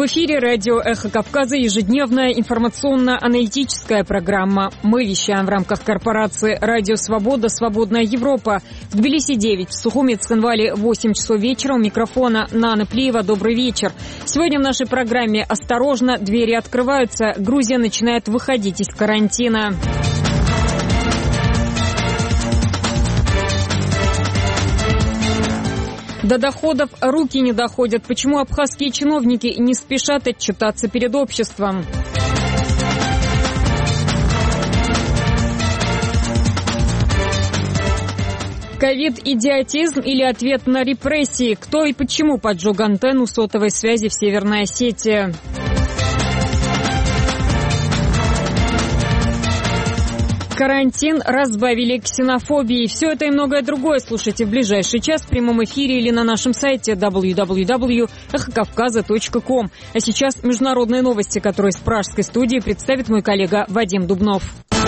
В эфире радио «Эхо Кавказа» ежедневная информационно-аналитическая программа. Мы вещаем в рамках корпорации «Радио Свобода. Свободная Европа». В Тбилиси 9, в Сухуми, Цхинвале 8 часов вечера. У микрофона Нана Плиева. Добрый вечер. Сегодня в нашей программе «Осторожно, двери открываются». Грузия начинает выходить из карантина. До доходов руки не доходят. Почему абхазские чиновники не спешат отчитаться перед обществом? Ковид-идиотизм или ответ на репрессии? Кто и почему поджег антенну сотовой связи в Северной Осетии? Карантин разбавили ксенофобией. Все это и многое другое слушайте в ближайший час в прямом эфире или на нашем сайте www.эхокавказа.ком. А сейчас международные новости, которые из пражской студии представит мой коллега Вадим Дубнов.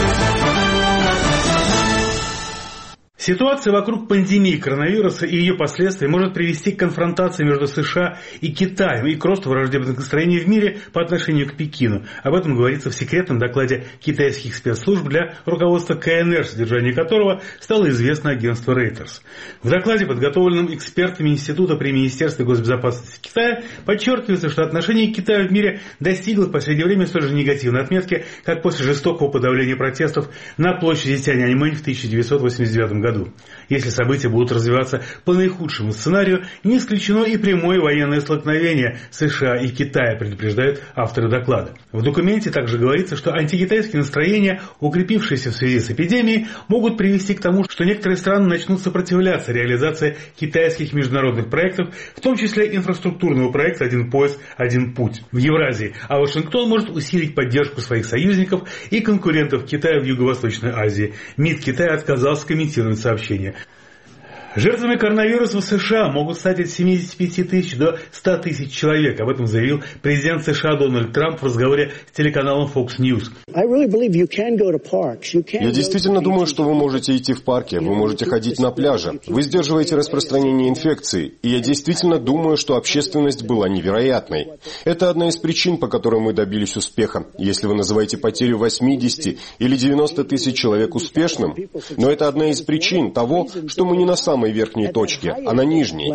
Ситуация вокруг пандемии коронавируса и ее последствий может привести к конфронтации между США и Китаем и к росту враждебных настроений в мире по отношению к Пекину. Об этом говорится в секретном докладе китайских спецслужб для руководства КНР, содержание которого стало известно агентству Reuters. В докладе, подготовленном экспертами Института при Министерстве госбезопасности Китая, подчеркивается, что отношение к Китаю в мире достигло в последнее время столь же негативной отметки, как после жестокого подавления протестов на площади Тяньаньмэнь в 1989 году. Если события будут развиваться по наихудшему сценарию, не исключено и прямое военное столкновение США и Китая, предупреждают авторы доклада. В документе также говорится, что антикитайские настроения, укрепившиеся в связи с эпидемией, могут привести к тому, что некоторые страны начнут сопротивляться реализации китайских международных проектов, в том числе инфраструктурного проекта «Один пояс, один путь» в Евразии, а Вашингтон может усилить поддержку своих союзников и конкурентов Китая в Юго-Восточной Азии. МИД Китая отказался комментировать сообщение. Жертвами коронавируса в США могут стать от 75 тысяч до 100 тысяч человек. Об этом заявил президент США Дональд Трамп в разговоре с телеканалом Fox News. Я действительно думаю, что вы можете идти в парке, вы можете ходить на пляже. Вы сдерживаете распространение инфекции. И я действительно думаю, что общественность была невероятной. Это одна из причин, по которой мы добились успеха. Если вы называете потерю 80 или 90 тысяч человек успешным, но это одна из причин того, что мы не на самом верхней точке, а на нижней.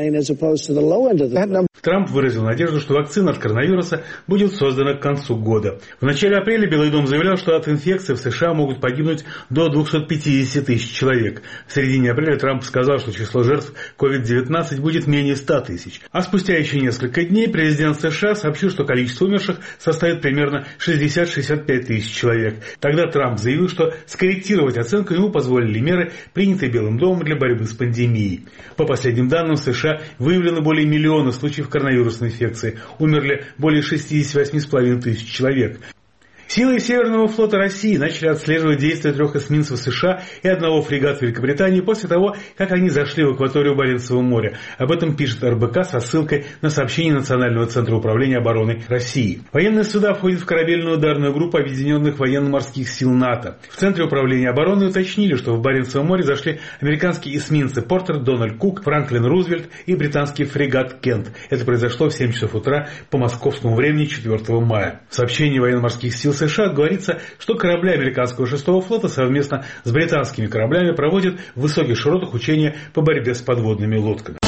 Трамп выразил надежду, что вакцина от коронавируса будет создана к концу года. В начале апреля Белый дом заявлял, что от инфекции в США могут погибнуть до 250 тысяч человек. В середине апреля Трамп сказал, что число жертв COVID-19 будет менее 100 тысяч. А спустя еще несколько дней президент США сообщил, что количество умерших составит примерно 60-65 тысяч человек. Тогда Трамп заявил, что скорректировать оценку ему позволили меры, принятые Белым домом для борьбы с пандемией. По последним данным, в США выявлено более миллиона случаев коронавирусной инфекции. Умерли более 68,5 тысяч человек. Силы Северного флота России начали отслеживать действия 3 эсминцев США и 1 фрегата Великобритании после того, как они зашли в акваторию Баренцева моря. Об этом пишет РБК со ссылкой на сообщение Национального центра управления обороной России. Военные суда входят в корабельную ударную группу Объединенных военно-морских сил НАТО. В Центре управления обороны уточнили, что в Баренцевом море зашли американские эсминцы Портер, Дональд Кук, Франклин Рузвельт и британский фрегат Кент. Это произошло в 7 часов утра по московскому времени 4 мая. В сообщении военно-морских сил США говорится, что корабли американского 6-го флота совместно с британскими кораблями проводят в высоких широтах учения по борьбе с подводными лодками.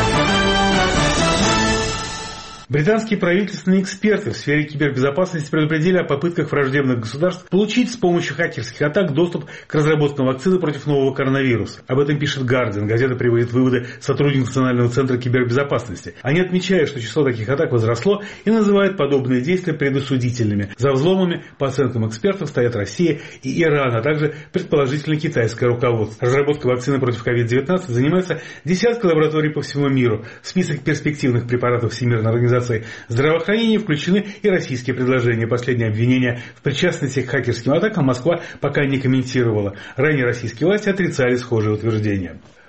Британские правительственные эксперты в сфере кибербезопасности предупредили о попытках враждебных государств получить с помощью хакерских атак доступ к разработкам вакцины против нового коронавируса. Об этом пишет Guardian. Газета приводит выводы сотрудников Национального центра кибербезопасности. Они отмечают, что число таких атак возросло и называют подобные действия предосудительными. За взломами, по оценкам экспертов, стоят Россия и Иран, а также предположительно китайское руководство. Разработкой вакцины против COVID-19 занимается десятки лабораторий по всему миру. В список перспективных препаратов Всемирной организации здравоохранения включены и российские предложения. Последние обвинения в причастности к хакерским атакам Москва пока не комментировала. Ранее российские власти отрицали схожие утверждения.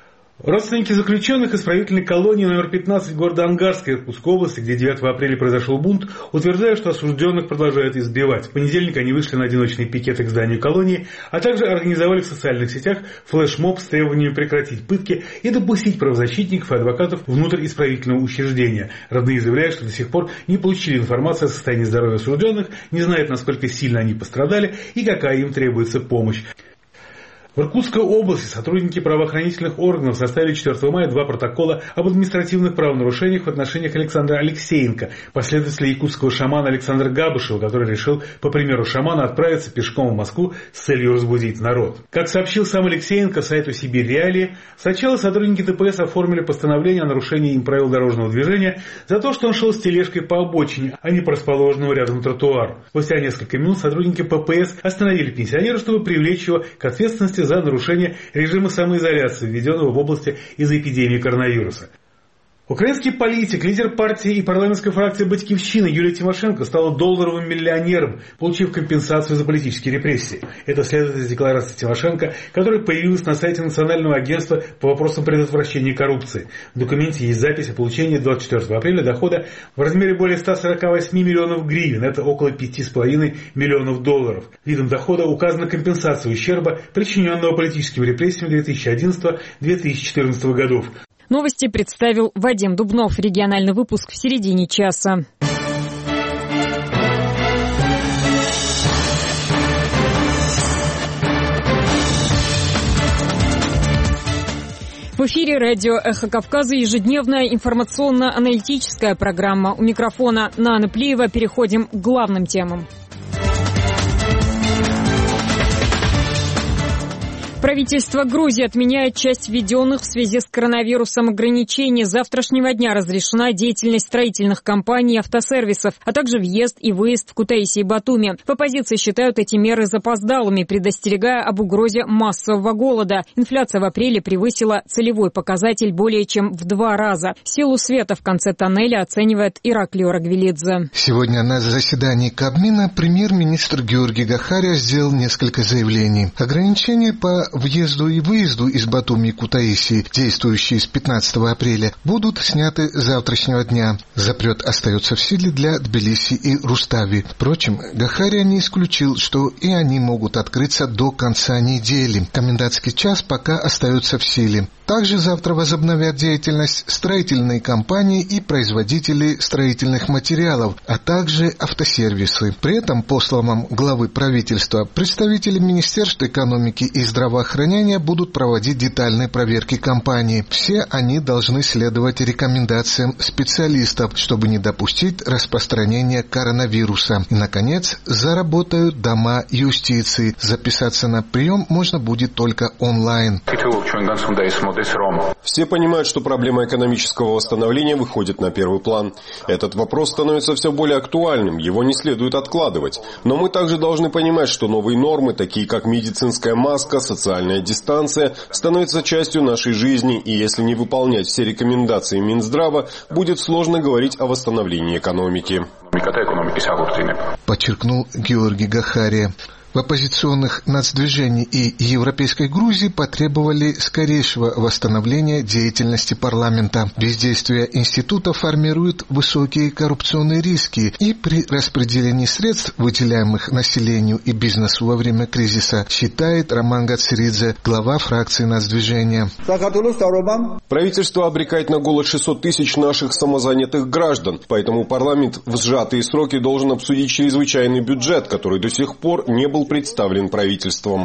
Родственники заключенных исправительной колонии номер 15 города Ангарска Иркутской области, где 9 апреля произошел бунт, утверждают, что осужденных продолжают избивать. В понедельник они вышли на одиночные пикеты к зданию колонии, а также организовали в социальных сетях флешмоб с требованиями прекратить пытки и допустить правозащитников и адвокатов внутрь исправительного учреждения. Родные заявляют, что до сих пор не получили информацию о состоянии здоровья осужденных, не знают, насколько сильно они пострадали и какая им требуется помощь. В Иркутской области сотрудники правоохранительных органов составили 4 мая 2 протокола об административных правонарушениях в отношениях Александра Алексеенко, последователя якутского шамана Александра Габышева, который решил, по примеру шамана, отправиться пешком в Москву с целью разбудить народ. Как сообщил сам Алексеенко сайту «Сибирь Реалии», сначала сотрудники ДПС оформили постановление о нарушении им правил дорожного движения за то, что он шел с тележкой по обочине, а не по расположенному рядом тротуару. Спустя несколько минут сотрудники ППС остановили пенсионера, чтобы привлечь его к ответственности за нарушение режима самоизоляции, введенного в области из-за эпидемии коронавируса. Украинский политик, лидер партии и парламентской фракции «Батькивщина» Юлия Тимошенко стала долларовым миллионером, получив компенсацию за политические репрессии. Это следует из декларации Тимошенко, которая появилась на сайте Национального агентства по вопросам предотвращения коррупции. В документе есть запись о получении 24 апреля дохода в размере более 148 миллионов гривен, это около 5,5 миллионов долларов. Видом дохода указана компенсация ущерба, причиненного политическим репрессиям 2011-2014 годов. Новости представил Вадим Дубнов. Региональный выпуск в середине часа. В эфире радио «Эхо Кавказа» ежедневная информационно-аналитическая программа. У микрофона Нана Плиева. Переходим к главным темам. Правительство Грузии отменяет часть введенных в связи с коронавирусом ограничений. С завтрашнего дня разрешена деятельность строительных компаний и автосервисов, а также въезд и выезд в Кутаиси и Батуми. В оппозиции считают эти меры запоздалыми, предостерегая об угрозе массового голода. Инфляция в апреле превысила целевой показатель более чем в 2 раза. Силу света в конце тоннеля оценивает Ираклио Рагвелидзе. Сегодня на заседании Кабмина премьер-министр Георгий Гахария сделал несколько заявлений. Ограничения по въезду и выезду из Батуми и Кутаиси, действующие с 15 апреля, будут сняты с завтрашнего дня. Запрет остается в силе для Тбилиси и Рустави. Впрочем, Гахария не исключил, что и они могут открыться до конца недели. Комендантский час пока остается в силе. Также завтра возобновят деятельность строительные компании и производители строительных материалов, а также автосервисы. При этом, по словам главы правительства, представители Министерства экономики и здравоохранения будут проводить детальные проверки компаний. Все они должны следовать рекомендациям специалистов, чтобы не допустить распространения коронавируса. И, наконец, заработают дома юстиции. Записаться на прием можно будет только онлайн. Все понимают, что проблема экономического восстановления выходит на первый план. Этот вопрос становится все более актуальным, его не следует откладывать. Но мы также должны понимать, что новые нормы, такие как медицинская маска, социальная дистанция, становятся частью нашей жизни, и если не выполнять все рекомендации Минздрава, будет сложно говорить о восстановлении экономики. Подчеркнул Георгий Гахария. В оппозиционных нацдвижении и Европейской Грузии потребовали скорейшего восстановления деятельности парламента. Бездействие института формирует высокие коррупционные риски, и при распределении средств, выделяемых населению и бизнесу во время кризиса, считает Роман Гациридзе, глава фракции нацдвижения. Правительство обрекает на голод 600 тысяч наших самозанятых граждан, поэтому парламент в сжатые сроки должен обсудить чрезвычайный бюджет, который до сих пор не был представлен правительством.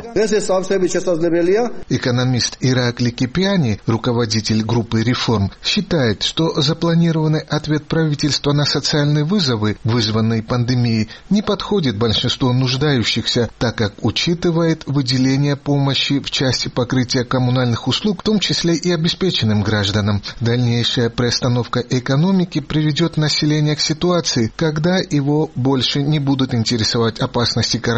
Экономист Иракли Кипиани, руководитель группы реформ, считает, что запланированный ответ правительства на социальные вызовы, вызванные пандемией, не подходит большинству нуждающихся, так как учитывает выделение помощи в части покрытия коммунальных услуг, в том числе и обеспеченным гражданам. Дальнейшая приостановка экономики приведет население к ситуации, когда его больше не будут интересовать опасности коронавируса,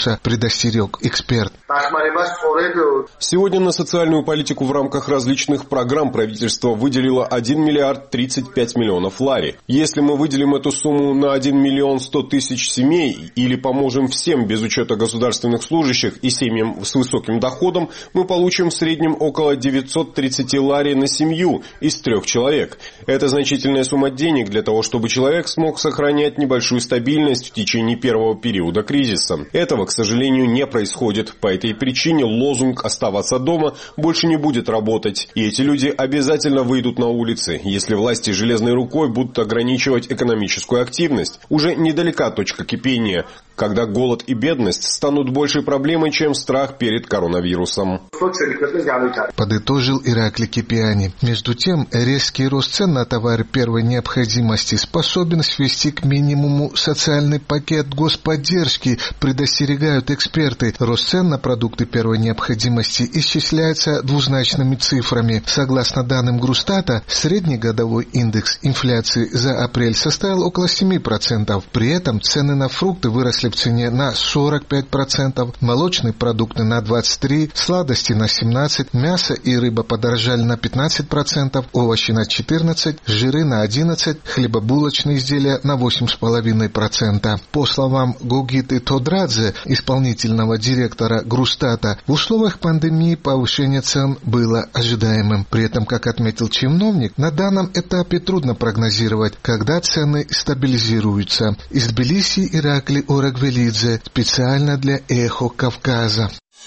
вируса, предостерег эксперт. Сегодня на социальную политику в рамках различных программ правительство выделило 1 миллиард 35 миллионов лари. Если мы выделим эту сумму на 1 миллион 100 тысяч семей или поможем всем без учета государственных служащих и семьям с высоким доходом, мы получим в среднем около 930 лари на семью из 3 человек. Это значительная сумма денег для того, чтобы человек смог сохранять небольшую стабильность в течение первого периода кризиса. Этого, к сожалению, не происходит. По этой причине лозунг «оставаться дома» больше не будет работать. И эти люди обязательно выйдут на улицы, если власти железной рукой будут ограничивать экономическую активность. Уже недалека точка кипения, когда голод и бедность станут большей проблемой, чем страх перед коронавирусом. Подытожил Ираклий Кипиани. Между тем, резкий рост цен на товары первой необходимости способен свести к минимуму социальный пакет господдержки, предостерегают эксперты. Рост цен на продукты первой необходимости исчисляется двузначными цифрами. Согласно данным Грустата, среднегодовой индекс инфляции за апрель составил около 7%. При этом цены на фрукты выросли в цене на 45%, молочные продукты на 23%, сладости на 17%, мясо и рыба подорожали на 15%, овощи на 14%, жиры на 11%, хлебобулочные изделия на 8,5%. По словам Гогиты Тодрадзе, исполнительного директора Грустата, в условиях пандемии повышение цен было ожидаемым. При этом, как отметил чиновник, на данном этапе трудно прогнозировать, когда цены стабилизируются. Из Тбилиси Ираклий Орагвелидзе, специально для «Эхо Кавказа».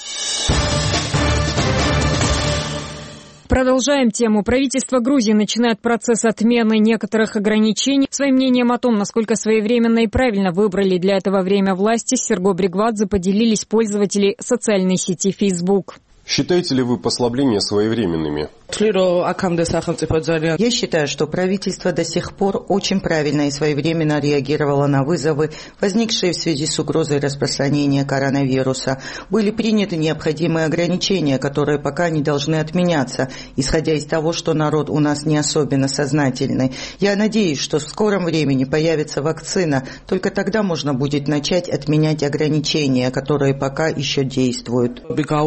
Продолжаем тему. Правительство Грузии начинает процесс отмены некоторых ограничений. Своим мнением о том, насколько своевременно и правильно выбрали для этого время власти, с Серго Бригвадзе поделились пользователи социальной сети Facebook. Считаете ли вы послабления своевременными? Я считаю, что правительство до сих пор очень правильно и своевременно реагировало на вызовы, возникшие в связи с угрозой распространения коронавируса. Были приняты необходимые ограничения, которые пока не должны отменяться, исходя из того, что народ у нас не особенно сознательный. Я надеюсь, что в скором времени появится вакцина, только тогда можно будет начать отменять ограничения, которые пока еще действуют.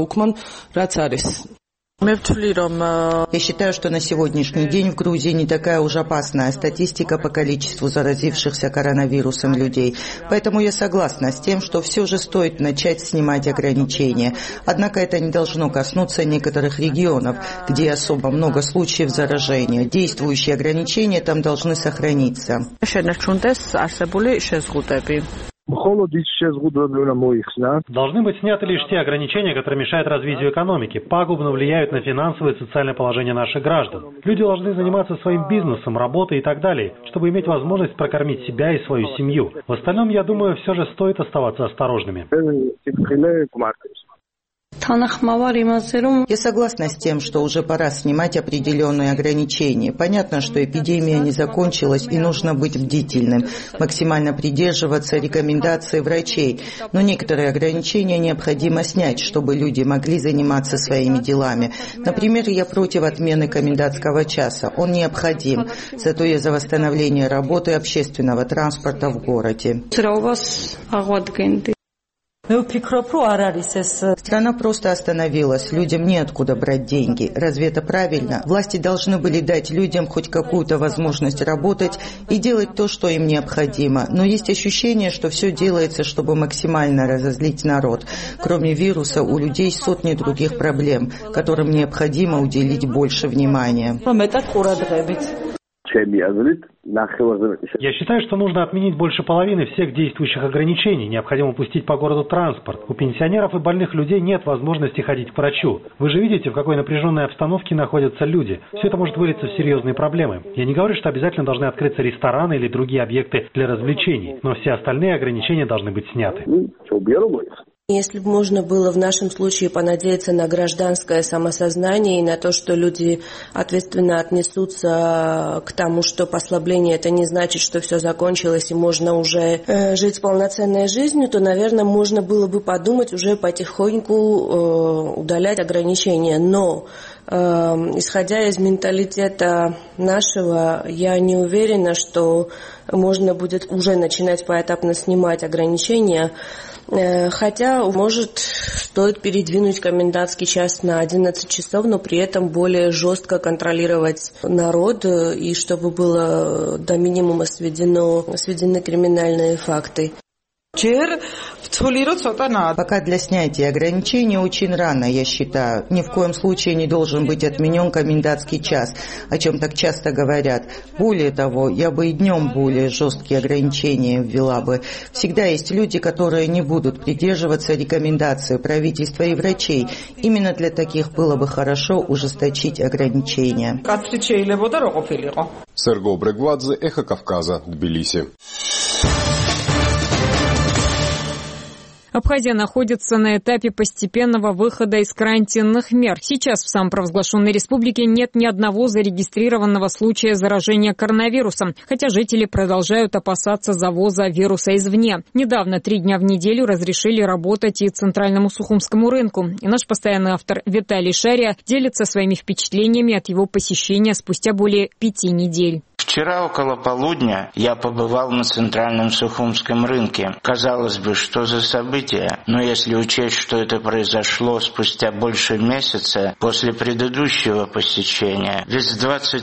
Я считаю, что на сегодняшний день в Грузии не такая уж опасная статистика по количеству заразившихся коронавирусом людей. Поэтому я согласна с тем, что все же стоит начать снимать ограничения. Однако это не должно коснуться некоторых регионов, где особо много случаев заражения. Действующие ограничения там должны сохраниться. Должны быть сняты лишь те ограничения, которые мешают развитию экономики, пагубно влияют на финансовое и социальное положение наших граждан. Люди должны заниматься своим бизнесом, работой и так далее, чтобы иметь возможность прокормить себя и свою семью. В остальном, я думаю, все же стоит оставаться осторожными. Я согласна с тем, что уже пора снимать определенные ограничения. Понятно, что эпидемия не закончилась и нужно быть бдительным, максимально придерживаться рекомендаций врачей. Но некоторые ограничения необходимо снять, чтобы люди могли заниматься своими делами. Например, я против отмены комендантского часа. Он необходим. Зато я за восстановление работы общественного транспорта в городе. Страна просто остановилась, людям неоткуда брать деньги. Разве это правильно? Власти должны были дать людям хоть какую-то возможность работать и делать то, что им необходимо. Но есть ощущение, что все делается, чтобы максимально разозлить народ. Кроме вируса, у людей сотни других проблем, которым необходимо уделить больше внимания. Я считаю, что нужно отменить больше половины всех действующих ограничений. Необходимо пустить по городу транспорт. У пенсионеров и больных людей нет возможности ходить к врачу. Вы же видите, в какой напряженной обстановке находятся люди. Все это может вылиться в серьезные проблемы. Я не говорю, что обязательно должны открыться рестораны или другие объекты для развлечений, но все остальные ограничения должны быть сняты. Если бы можно было в нашем случае понадеяться на гражданское самосознание и на то, что люди ответственно отнесутся к тому, что послабление это не значит, что все закончилось и можно уже жить полноценной жизнью, то, наверное, можно было бы подумать уже потихоньку удалять ограничения. Но исходя из менталитета нашего, я не уверена, что можно будет уже начинать поэтапно снимать ограничения. Хотя, может, стоит передвинуть комендантский час на 11 часов, но при этом более жестко контролировать народ, и чтобы было до минимума сведены криминальные факты. Пока для снятия ограничений очень рано, я считаю. Ни в коем случае не должен быть отменен комендантский час, о чем так часто говорят. Более того, я бы и днем более жесткие ограничения ввела бы. Всегда есть люди, которые не будут придерживаться рекомендаций правительства и врачей. Именно для таких было бы хорошо ужесточить ограничения. Серго Брегвадзе, Эхо Кавказа, Тбилиси. Абхазия находится на этапе постепенного выхода из карантинных мер. Сейчас в самопровозглашенной республике нет ни одного зарегистрированного случая заражения коронавирусом, хотя жители продолжают опасаться завоза вируса извне. Недавно 3 дня в неделю разрешили работать и Центральному Сухумскому рынку. И наш постоянный автор Виталий Шария делится своими впечатлениями от его посещения спустя более 5 недель. Вчера около полудня я побывал на Центральном Сухумском рынке. Казалось бы, что за событие, но если учесть, что это произошло спустя больше месяца после предыдущего посещения. Ведь с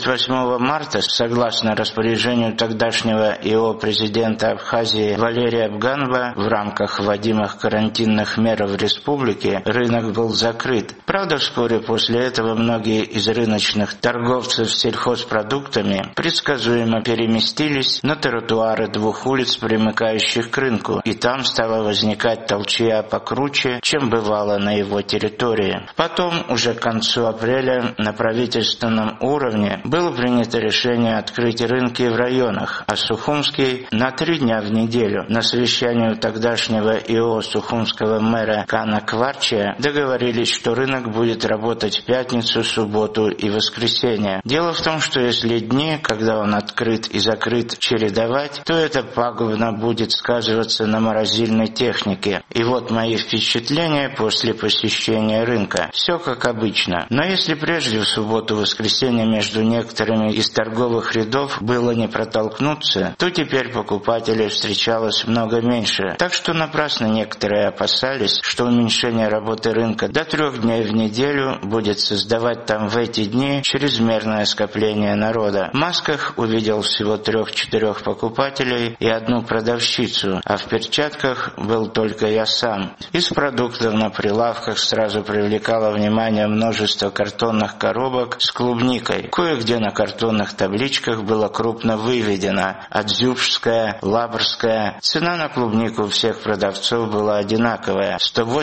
28 марта, согласно распоряжению тогдашнего ИО президента Абхазии Валерия Абганова, в рамках вводимых карантинных мер в республике, рынок был закрыт. Правда, вскоре после этого многие из рыночных торговцев сельхозпродуктами предсказуемо переместились на тротуары 2 улиц, примыкающих к рынку, и там стала возникать толчья покруче, чем бывало на его территории. Потом, уже к концу апреля, на правительственном уровне было принято решение открыть рынки в районах, а Сухумский на 3 дня в неделю. На совещании у тогдашнего ИО сухумского мэра Кана Кварчия договорились, что рынок будет работать в пятницу, субботу и воскресенье. Дело в том, что если дни, когда он открыт и закрыт, чередовать, то это пагубно будет сказываться на морозильной технике. И вот мои впечатления после посещения рынка. Все как обычно. Но если прежде в субботу-воскресенье между некоторыми из торговых рядов было не протолкнуться, то теперь покупателей встречалось много меньше. Так что напрасно некоторые опасались, что уменьшение работы рынка до 3 дней в неделю будет создавать там в эти дни чрезмерное скопление народа. В масках увидел всего 3-4 покупателей и 1 продавщицу, а в перчатках был только я сам. Из продуктов на прилавках сразу привлекало внимание множество картонных коробок с клубникой. Кое-где на картонных табличках было крупно выведено «Адзюбская», «Лабрская». Цена на клубнику у всех продавцов была одинаковая –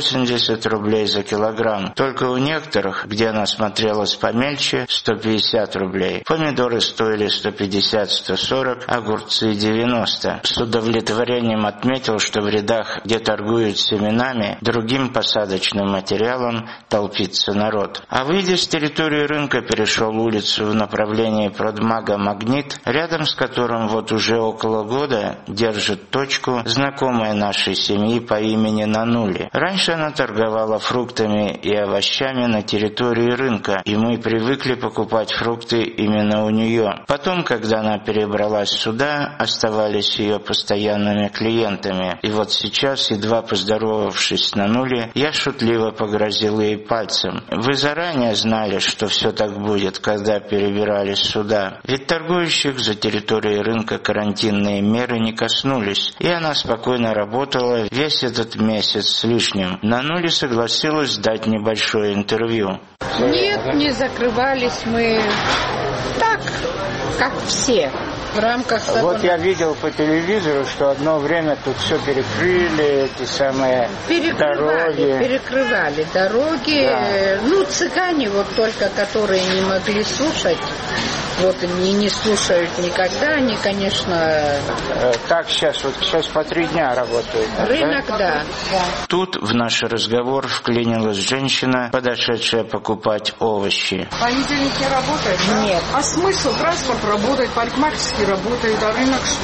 180 рублей за килограмм. Только у некоторых, где она смотрелась помельче, 150 рублей. Помидоры стоили 150-140, огурцы 90. С удовлетворением отметил, что в рядах, где торгуют семенами, другим посадочным материалом, толпится народ. А выйдя с территории рынка, перешел улицу в направлении продмага «Магнит», рядом с которым вот уже около года держит точку знакомая нашей семьи по имени Нанули. Раньше она торговала фруктами и овощами на территории рынка, и мы привыкли покупать фрукты именно у нее. Потом, когда она перебралась сюда, оставались ее постоянными клиентами. И вот сейчас, едва поздоровавшись с Нанули, я шутливо погрозил ей пальцем. Вы заранее знали, что все так будет, когда перебирались сюда? Ведь торгующих за территорией рынка карантинные меры не коснулись, и она спокойно работала весь этот месяц с лишним. Нанули согласилась дать небольшое интервью. Нет, не закрывались мы так, как все. В рамках закона. Вот я видел по телевизору, что одно время тут все перекрыли, эти самые дороги. Перекрывали дороги. Да. Ну, цыгане вот только, которые не могли слушать, вот они не слушают никогда, они, конечно... Так сейчас по 3 дня работают. Рынок, да? Тут в наш разговор вклинилась женщина, подошедшая покупать овощи. Понедельник не работает, да? Нет. А смысл? Транспорт работает, парикмахерские работают, а рынок что?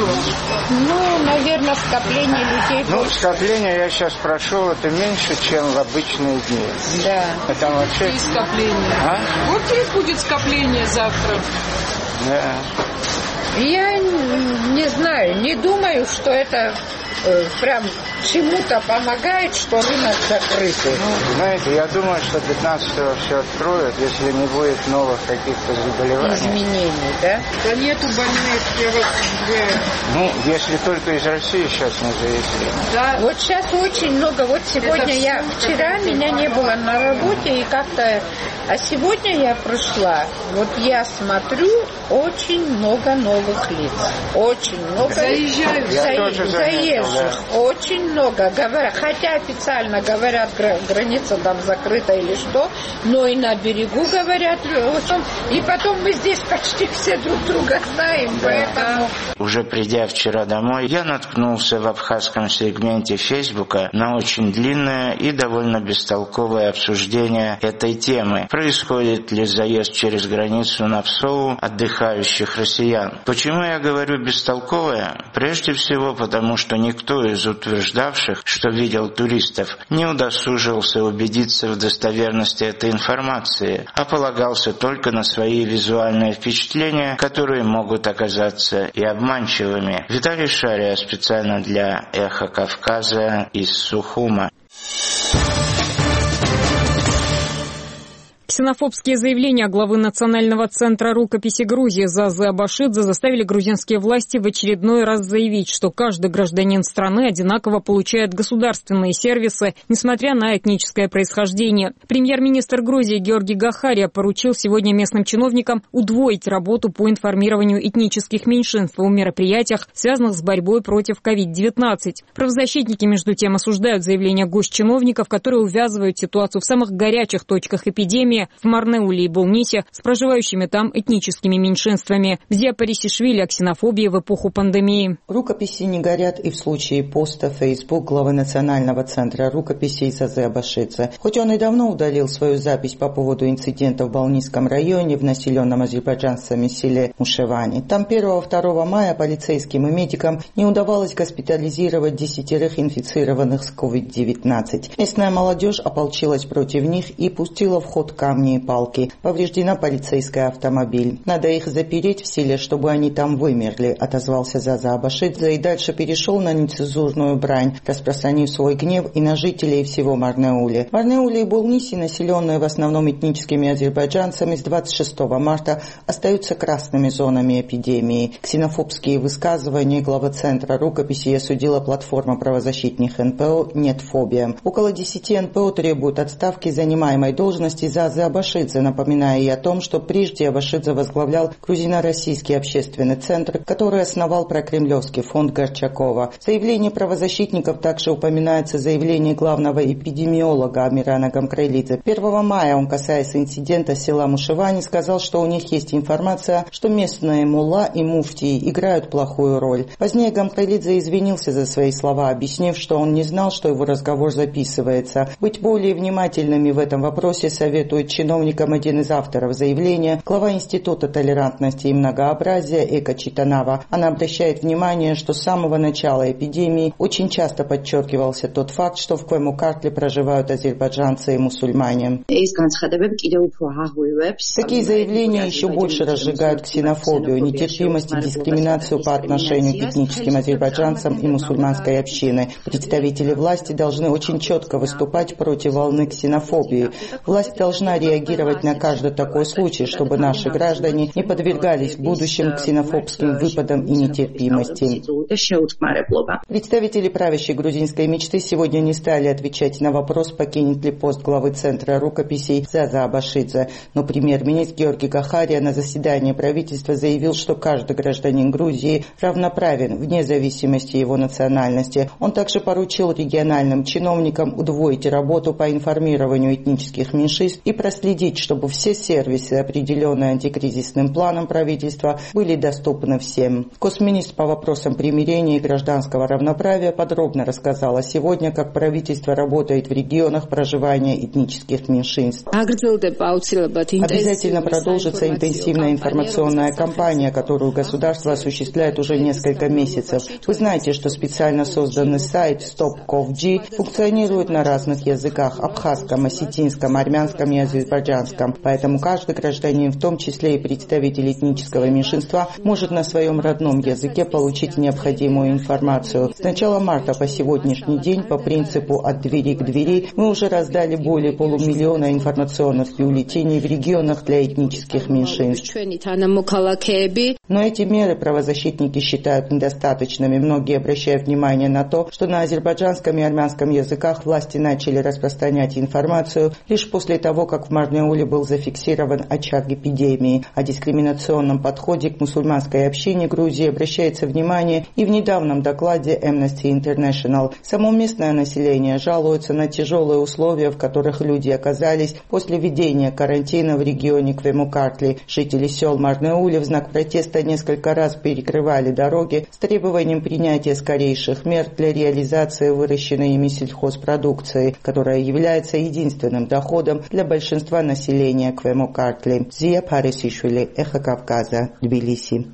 Ну, наверное, скопление людей... Ну, скопление я сейчас прошел, это меньше, чем в обычные дни. Да. Это вообще... И скопление. А? Вот здесь будет скопление завтра. Да. Я не знаю, не думаю, что это прям чему-то помогает, что рынок закрытый. Знаете, я думаю, что 15-го все откроют, если не будет новых каких-то заболеваний. Изменений, да? Да нету больных, я вас уверяю. Ну, если только из России сейчас не завезли. Да. Вот сейчас очень много. Вот сегодня вчера меня не было на работе, и как-то... А сегодня я пришла, вот я смотрю, очень много новых лиц. Очень много. Заезжают. Заезжих. Да. Очень много. Хотя официально говорят, граница там закрыта или что, но и на берегу говорят. И потом мы здесь почти все друг друга знаем, поэтому... Уже придя вчера домой, я наткнулся в абхазском сегменте Фейсбука на очень длинное и довольно бестолковое обсуждение этой темы. Происходит ли заезд через границу на Псоу отдыхающих россиян? Почему я говорю бестолковое? Прежде всего потому, что никто из утверждавших, что видел туристов, не удосужился убедиться в достоверности этой информации, а полагался только на свои визуальные впечатления, которые могут оказаться и обманчивыми. Виталий Шария специально для «Эхо Кавказа» из Сухума. Ксенофобские заявления главы Национального центра рукописи Грузии Зазы Абашидзе заставили грузинские власти в очередной раз заявить, что каждый гражданин страны одинаково получает государственные сервисы, несмотря на этническое происхождение. Премьер-министр Грузии Георгий Гахария поручил сегодня местным чиновникам удвоить работу по информированию этнических меньшинств о мероприятиях, связанных с борьбой против COVID-19. Правозащитники, между тем, осуждают заявления госчиновников, которые увязывают ситуацию в самых горячих точках эпидемии в Марнеуле и Болнисе с проживающими там этническими меньшинствами. Где Парисишвили о ксенофобии в эпоху пандемии. Рукописи не горят и в случае поста в Facebook главы Национального центра рукописей Зазы Абашидзе. Хоть он и давно удалил свою запись по поводу инцидента в Болнийском районе в населенном азербайджанцами селе Мушевани. Там 1-2 мая полицейским и медикам не удавалось госпитализировать 10 инфицированных с COVID-19. Местная молодежь ополчилась против них и пустила в ход камни и палки. Повреждена полицейская автомобиль. Надо их запереть в селе, чтобы они там вымерли, отозвался Заза Абашидзе и дальше перешел на нецензурную брань, распространив свой гнев и на жителей всего Марнеуле. Марнеуле и Болниси, населенные в основном этническими азербайджанцами, с 26 марта остаются красными зонами эпидемии. Ксенофобские высказывания главы центра рукописи осудила платформа правозащитных НПО «Нетфобия». Около 10 НПО требуют отставки занимаемой должности Зазы Абашидзе, напоминая и о том, что прежде Абашидзе возглавлял грузино-российский общественный центр, который основал прокремлевский фонд Горчакова. В заявлении правозащитников также упоминается заявление главного эпидемиолога Амирана Гамкраилидзе. 1 мая он, касаясь инцидента села Мушевани, сказал, что у них есть информация, что местные мулла и муфтии играют плохую роль. Позднее Гамкраилидзе извинился за свои слова, объяснив, что он не знал, что его разговор записывается. Быть более внимательными в этом вопросе советует чиновникам один из авторов заявления, глава Института толерантности и многообразия Эка Читанава. Она обращает внимание, что с самого начала эпидемии очень часто подчеркивался тот факт, что в Квемукартле проживают азербайджанцы и мусульмане. Такие заявления еще больше разжигают ксенофобию, нетерпимость и дискриминацию по отношению к этническим азербайджанцам и мусульманской общины. Представители власти должны очень четко выступать против волны ксенофобии. Власть должна реагировать на каждый такой случай, чтобы наши граждане не подвергались в будущем ксенофобским выпадам и нетерпимости. Представители правящей грузинской мечты сегодня не стали отвечать на вопрос, покинет ли пост главы центра рукописей Заза Абашидзе. Но премьер-министр Георгий Гахария на заседании правительства заявил, что каждый гражданин Грузии равноправен вне зависимости его национальности. Он также поручил региональным чиновникам удвоить работу по информированию этнических меньшинств и проследить, чтобы все сервисы, определенные антикризисным планом правительства, были доступны всем. Госминистр по вопросам примирения и гражданского равноправия подробно рассказала сегодня, как правительство работает в регионах проживания этнических меньшинств. Обязательно продолжится интенсивная информационная кампания, которую государство осуществляет уже несколько месяцев. Вы знаете, что специально созданный сайт Stop.gov.g функционирует на разных языках – абхазском, осетинском, армянском и азербайджанском. Поэтому каждый гражданин, в том числе и представитель этнического меньшинства, может на своем родном языке получить необходимую информацию. С начала марта по сегодняшний день по принципу «от двери к двери» мы уже раздали более 500 000 информационных бюллетеней в регионах для этнических меньшинств. Но эти меры правозащитники считают недостаточными. Многие обращают внимание на то, что на азербайджанском и армянском языках власти начали распространять информацию лишь после того, как в Марнеуле был зафиксирован очаг эпидемии. О дискриминационном подходе к мусульманской общине Грузии обращается внимание и в недавнем докладе Amnesty International. Само местное население жалуется на тяжелые условия, в которых люди оказались после введения карантина в регионе Квемукартли. Жители сел Марнеуля в знак протеста несколько раз перекрывали дороги с требованием принятия скорейших мер для реализации выращенной ими сельхозпродукции, которая является единственным доходом для большинства населения Квемукартли. Зия Парисишвили, Эхо Кавказа, Тбилиси.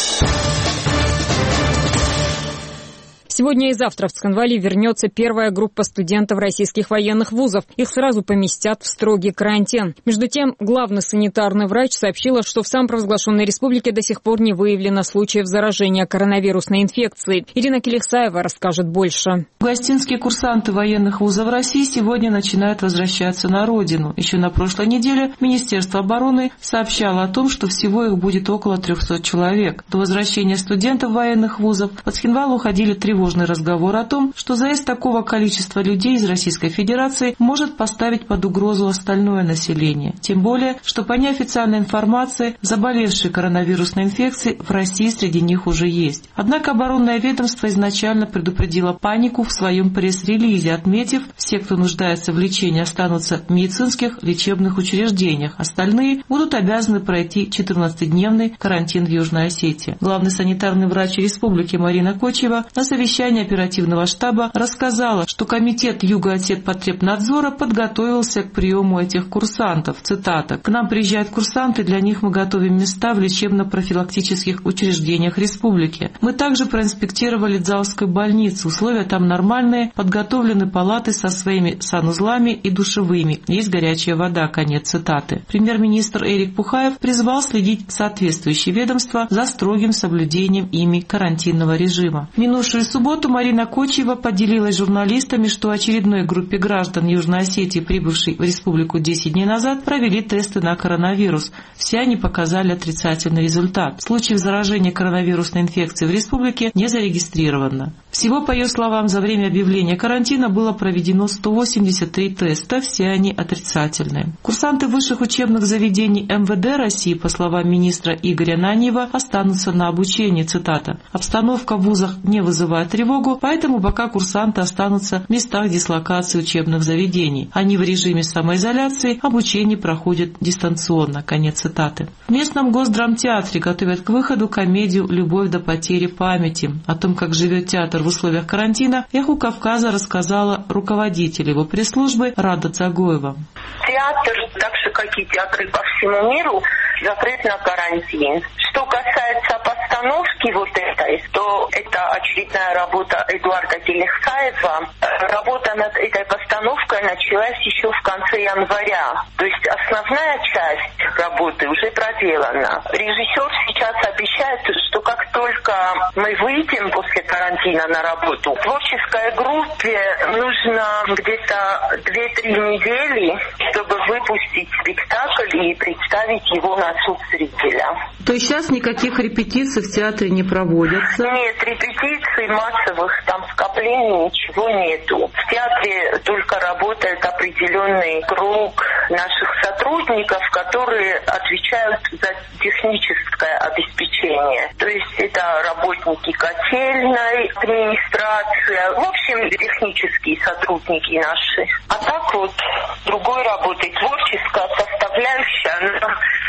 Сегодня и завтра в Цхинвале вернется первая группа студентов российских военных вузов. Их сразу поместят в строгий карантин. Между тем, главный санитарный врач сообщила, что в самопровозглашенной республике до сих пор не выявлено случаев заражения коронавирусной инфекцией. Ирина Келихсаева расскажет больше. Гостинские курсанты военных вузов России сегодня начинают возвращаться на родину. Еще на прошлой неделе Министерство обороны сообщало о том, что всего их будет около 300 человек. До возвращения студентов военных вузов по Цхинвалу ходили тревожные разговор о том, что заезд такого количества людей из Российской Федерации может поставить под угрозу остальное население. Тем более, что по неофициальной информации, заболевшие коронавирусной инфекцией в России среди них уже есть. Однако оборонное ведомство изначально предупредило панику в своем пресс-релизе, отметив, все, кто нуждается в лечении, останутся в медицинских лечебных учреждениях. Остальные будут обязаны пройти 14-дневный карантин в Южной Осетии. Главный санитарный врач республики Марина Кочева на совещании оперативного штаба рассказала, что комитет Юго-Осетпотребнадзора подготовился к приему этих курсантов. Цитата: «К нам приезжают курсанты, для них мы готовим места в лечебно-профилактических учреждениях республики. Мы также проинспектировали Дзалскую больницу. Условия там нормальные, подготовлены палаты со своими санузлами и душевыми. Есть горячая вода». Конец цитаты. Премьер-министр Эрик Пухаев призвал следить соответствующие ведомства за строгим соблюдением ими карантинного режима. В минувшую субботу Марина Кочева поделилась с журналистами, что очередной группе граждан Южной Осетии, прибывшей в республику 10 дней назад, провели тесты на коронавирус. Все они показали отрицательный результат. Случаев заражения коронавирусной инфекцией в республике не зарегистрировано. Всего, по ее словам, за время объявления карантина было проведено 183 теста, все они отрицательные. Курсанты высших учебных заведений МВД России, по словам министра Игоря Наньева, останутся на обучении. Цитата: «Обстановка в вузах не вызывает тревогу, поэтому пока курсанты останутся в местах дислокации учебных заведений. Они в режиме самоизоляции, обучение проходит дистанционно». Конец цитаты. В местном Госдрамтеатре готовят к выходу комедию «Любовь до потери памяти». О том, как живет театр в условиях карантина, Эху Кавказа рассказала руководитель его пресс-службы Рада Цагоева. Театр, так же как и театры по всему миру, закрыт на карантин. Что касается постановки вот этой, то это очередная работа Эдуарда Келихсаева. Работа над этой постановкой началась еще в конце января. То есть основная часть работы уже проделана. Режиссер сейчас обещает, что как только мы выйдем после карантина на работу, творческой группе нужно где-то 2-3 недели, чтобы выпустить спектакль и представить его на суд зрителя. То есть сейчас никаких репетиций в театре не проводятся? Нет, репетиций, массовых там скоплений, ничего нету. В театре только работает определенный круг наших сотрудников, которые отвечают за техническое обеспечение. То есть это работники котельной, администрация, в общем, технические сотрудники наши. А так вот другой работы, творческая составляющая, она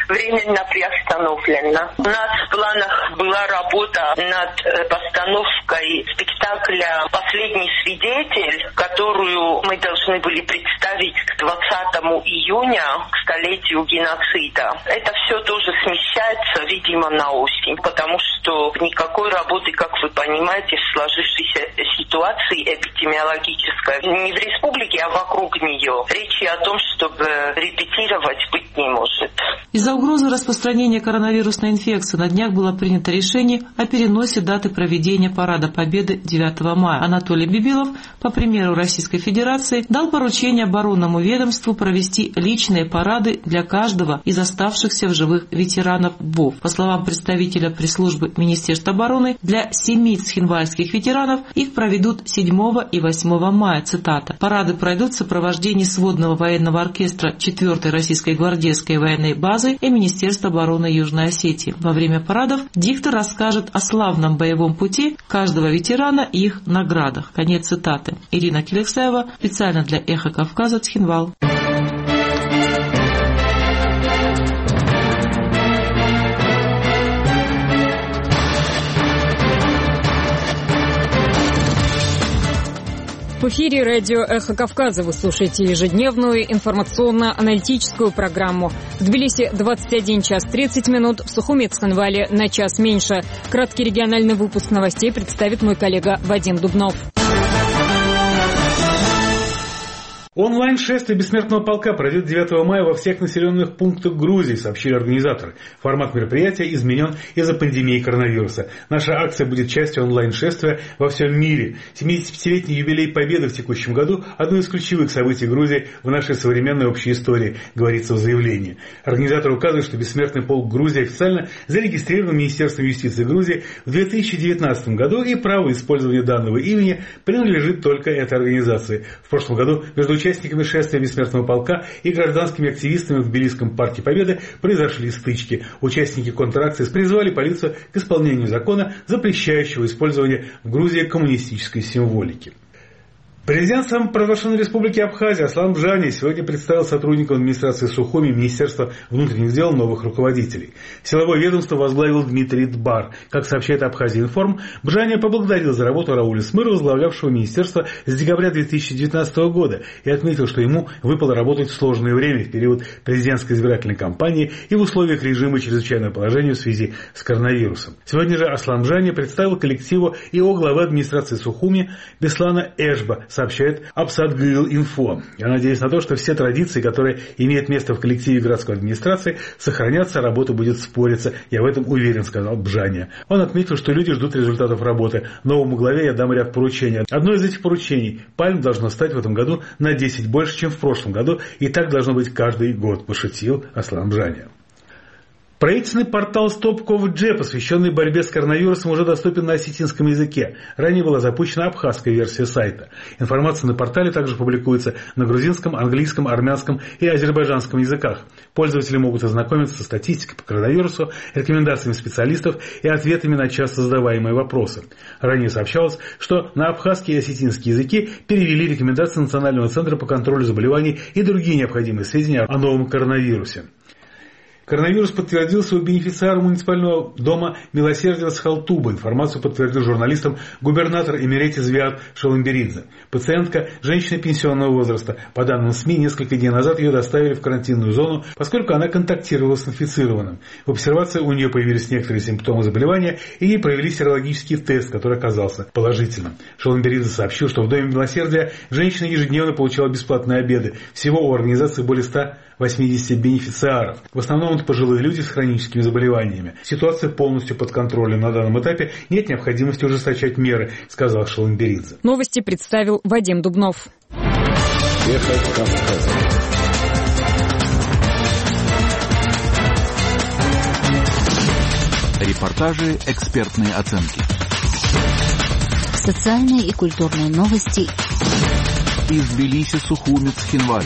временно приостановлена. У нас в планах была работа над постановкой спектакля «Последний свидетель», которую мы должны были представить к 20 июня, к столетию геноцида. Это все тоже смещается, видимо, на осень, потому что никакой работы, как вы понимаете, в сложившейся ситуации эпидемиологической не в республике, а вокруг нее. Речи о том, чтобы репетировать, быть не может. Из-за угрозы распространения коронавирусной инфекции на днях было принято решение о переносе даты проведения Парада Победы 9 мая. Анатолий Бибилов, по примеру Российской Федерации, дал поручение оборонному ведомству провести личные парады для каждого из оставшихся в живых ветеранов ВОВ. По словам представителя пресс-службы Министерства обороны, для 7 цхинвальских ветеранов их проведут 7 и 8 мая. Цитата. «Парады пройдут в сопровождении сводного военного оркестра 4-й российской гвардейской военной базы и Министерства обороны Южной Осетии. Во время парадов диктор расскажет о славном боевом пути каждого ветерана и их наградах». Конец цитаты. Ирина Келексаева, специально для «Эхо Кавказа», Цхинвал. В эфире радио «Эхо Кавказа». Вы слушаете ежедневную информационно-аналитическую программу. В Тбилиси 21 час 30 минут, в Сухуми и Цхинвале на час меньше. Краткий региональный выпуск новостей представит мой коллега Вадим Дубнов. Онлайн-шествие Бессмертного полка пройдет 9 мая во всех населенных пунктах Грузии, сообщили организаторы. Формат мероприятия изменен из-за пандемии коронавируса. Наша акция будет частью онлайн-шествия во всем мире. 75-летний юбилей Победы в текущем году – одно из ключевых событий Грузии в нашей современной общей истории, говорится в заявлении. Организаторы указывают, что Бессмертный полк Грузии официально зарегистрирован Министерством юстиции Грузии в 2019 году, и право использования данного имени принадлежит только этой организации. В прошлом году между участниками шествия Бессмертного полка и гражданскими активистами в Тбилисском парке Победы произошли стычки. Участники контракции призвали полицию к исполнению закона, запрещающего использование в Грузии коммунистической символики. Президент самопровозглашенной республики Абхазия Аслан Бжани сегодня представил сотрудникам администрации Сухуми и Министерства внутренних дел новых руководителей. Силовое ведомство возглавил Дмитрий Дбар. Как сообщает Абхазия-Информ, Бжани поблагодарил за работу Рауля Смыра, возглавлявшего министерство с декабря 2019 года, и отметил, что ему выпало работать в сложное время, в период президентской избирательной кампании и в условиях режима чрезвычайного положения в связи с коронавирусом. Сегодня же Аслан Бжани представил коллективу ИО главы администрации Сухуми Беслана Эшба, сообщает Абсадгыл-Инфо. Я надеюсь на то, что все традиции, которые имеют место в коллективе городской администрации, сохранятся, работа будет спориться. Я в этом уверен, сказал Бжани. Он отметил, что люди ждут результатов работы. Новому главе я дам ряд поручений. Одно из этих поручений – Пальм должно стать в этом году на 10 больше, чем в прошлом году, и так должно быть каждый год, пошутил Аслан Бжани. Правительственный портал Stop-Covid, посвященный борьбе с коронавирусом, уже доступен на осетинском языке. Ранее была запущена абхазская версия сайта. Информация на портале также публикуется на грузинском, английском, армянском и азербайджанском языках. Пользователи могут ознакомиться со статистикой по коронавирусу, рекомендациями специалистов и ответами на часто задаваемые вопросы. Ранее сообщалось, что на абхазский и осетинский языки перевели рекомендации Национального центра по контролю заболеваний и другие необходимые сведения о новом коронавирусе. Коронавирус подтвердился у бенефициара муниципального дома Милосердия Схалтуба. Информацию подтвердил журналистам губернатор Эмирети Звиат Шаламберидзе. Пациентка – женщина пенсионного возраста. По данным СМИ, несколько дней назад ее доставили в карантинную зону, поскольку она контактировала с инфицированным. В обсервации у нее появились некоторые симптомы заболевания, и ей провели серологический тест, который оказался положительным. Шаламберидзе сообщил, что в доме Милосердия женщина ежедневно получала бесплатные обеды. Всего у организации более 180 бенефициаров. В основном это пожилые люди с хроническими заболеваниями. Ситуация полностью под контролем. На данном этапе нет необходимости ужесточать меры, сказал Шаламберидзе. Новости представил Вадим Дубнов. Эхо Кавказа. Репортажи, экспертные оценки. Социальные и культурные новости. Из Тбилиси, Сухуми, Цхинваль.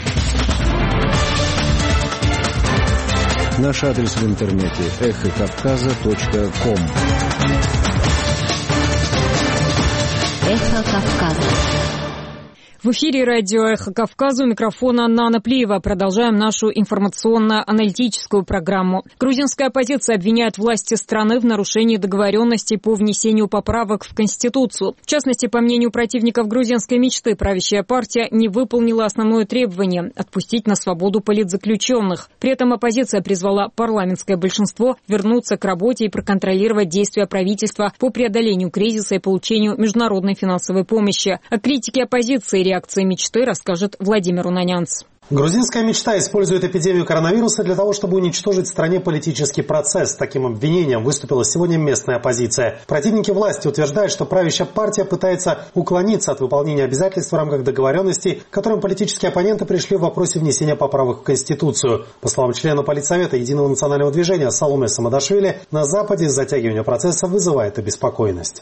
Наш адрес в интернете эхокавказа.ком. Эхо Кавказа. В эфире радио «Эхо Кавказа», у микрофона Анна Анаплиева. Продолжаем нашу информационно-аналитическую программу. Грузинская оппозиция обвиняет власти страны в нарушении договоренностей по внесению поправок в Конституцию. В частности, по мнению противников грузинской мечты, правящая партия не выполнила основное требование – отпустить на свободу политзаключенных. При этом оппозиция призвала парламентское большинство вернуться к работе и проконтролировать действия правительства по преодолению кризиса и получению международной финансовой помощи. О критике оппозиции и реакции мечты расскажет Владимир Унанянц. Грузинская мечта использует эпидемию коронавируса для того, чтобы уничтожить в стране политический процесс. С таким обвинением выступила сегодня местная оппозиция. Противники власти утверждают, что правящая партия пытается уклониться от выполнения обязательств в рамках договоренностей, к которым политические оппоненты пришли в вопросе внесения поправок в Конституцию. По словам члена Политсовета Единого национального движения Саломе Самадашвили, на Западе затягивание процесса вызывает обеспокоенность.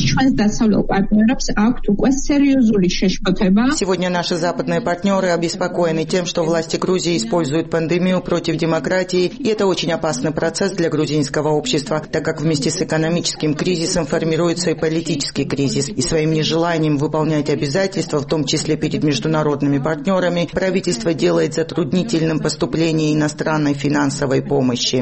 Сегодня наши западные партнеры обеспокоены тем, что власти Грузии используют пандемию против демократии, и это очень опасный процесс для грузинского общества, так как вместе с экономическим кризисом формируется и политический кризис. И своим нежеланием выполнять обязательства, в том числе перед международными партнерами, правительство делает затруднительным поступление иностранной финансовой помощи.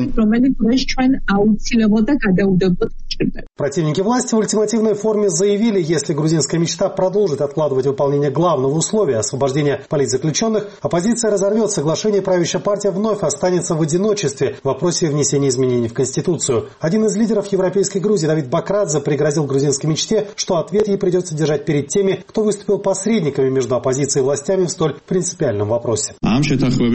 Противники власти в ультимативной форме заявили, если грузинская мечта продолжит откладывать выполнение главного условия – освобождения политзаключенных, оппозиция разорвет соглашение, правящая партия вновь останется в одиночестве в вопросе внесения изменений в Конституцию. Один из лидеров европейской Грузии, Давид Бакрадзе, пригрозил грузинской мечте, что ответ ей придется держать перед теми, кто выступил посредниками между оппозицией и властями в столь принципиальном вопросе. В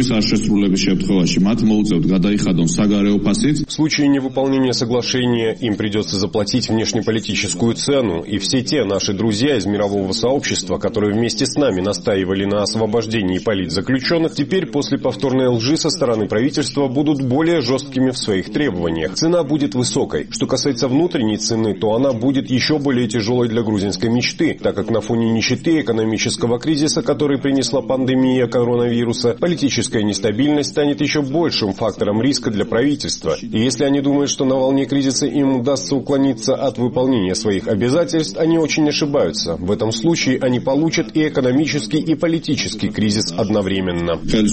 случае невыполнения соглашения им придется заплатить внешнеполитическую цену, и все те наши друзья из мирового сообщества, которые вместе с нами настаивали на освобождении политзаключенных, теперь после повторной лжи со стороны правительства будут более жесткими в своих требованиях. Цена будет высокой. Что касается внутренней цены, то она будет еще более тяжелой для грузинской мечты, так как на фоне нищеты и экономического кризиса, который принесла пандемия коронавируса, политическая нестабильность станет еще большим фактором риска для правительства. И если они думают, что на волне кризиса им удастся уклониться от выполнения своих обязательств, они очень ошибаются. В этом случае они получат и экономический, и политический кризис одновременно.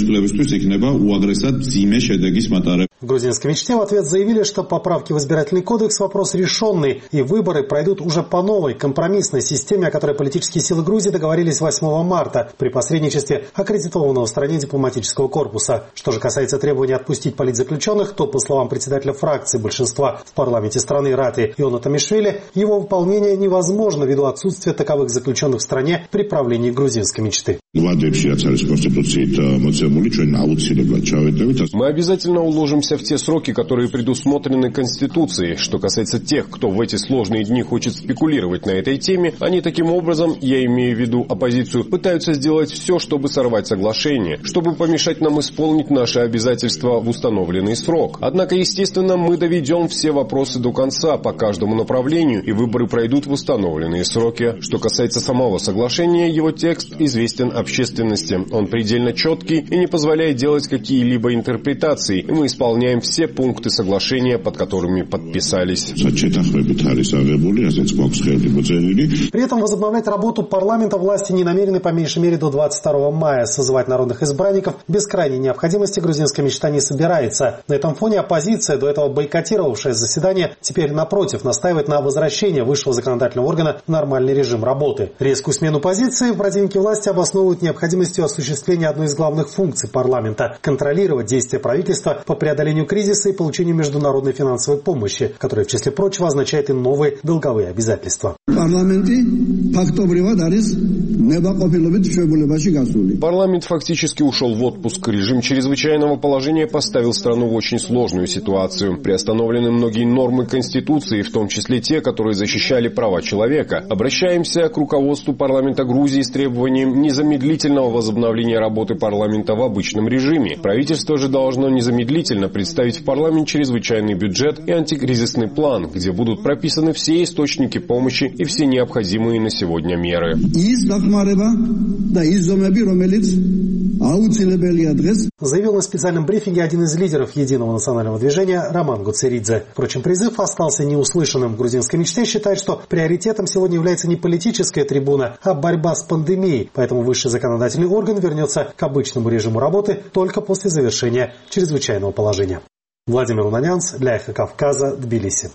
В грузинской мечте в ответ заявили, что поправки в избирательный кодекс – вопрос решенный, и выборы пройдут уже по новой, компромиссной системе, о которой политические силы Грузии договорились 8 марта при посредничестве аккредитованного в стране дипломатического корпуса. Что же касается требования отпустить политзаключенных, то, по словам председателя фракции большинства в парламенте страны Раты Иона Томишвили, его выполнение невозможно ввиду отсутствия таковых заключенных в стране при правлении грузинской мечты. Мы обязательно уложимся в те сроки, которые предусмотрены Конституцией. Что касается тех, кто в эти сложные дни хочет спекулировать на этой теме, они таким образом, я имею в виду оппозицию, пытаются сделать все, чтобы сорвать соглашение, чтобы помешать нам исполнить наши обязательства в установленный срок. Однако, естественно, мы доведем все вопросы до конца по каждому направлению, и выборы пройдут в установленные сроки. Что касается самого соглашения, его текст известен общественности. Он предельно четкий и не позволяет делать какие-либо интерпретации, и мы исполняем все пункты соглашения, под которыми подписались. При этом возобновлять работу парламента власти не намерены по меньшей мере до 22 мая. Созывать народных избранников без крайней необходимости грузинская мечта не собирается. На этом фоне оппозиция, до этого бойкотировавшая заседание, теперь напротив настаивает на возвращении высшего законодательного органа в нормальный режим работы. Резкую смену позиции противники власти обосновывают необходимостью осуществления одной из главных функций парламента – контролировать действия правительства по преодолению кризиса и получению международной финансовой помощи, которая, в числе прочего, означает и новые долговые обязательства. Парламент фактически ушел в отпуск. Режим чрезвычайного положения поставил страну в очень сложную ситуацию. Приостановлены многие нормы Конституции, в том числе те, которые защищали права человека. Обращаемся к руководству парламента Грузии с требованием незамедлительного возобновления работы парламента в обычном режиме. Правительство же должно незамедлительно представить в парламент чрезвычайный бюджет и антикризисный план, где будут прописаны все источники помощи и все необходимые на сегодня меры. Заявил на специальном брифинге один из лидеров Единого национального движения Роман Гуцеридзе. Впрочем, призыв остался неуслышанным. В грузинской мечте считают, что приоритетом сегодня является не политическая трибуна, а борьба с пандемией. Поэтому высший Высший законодательный орган вернется к обычному режиму работы только после завершения чрезвычайного положения. Владимир Унанянц для «Эхо Кавказа», Тбилиси.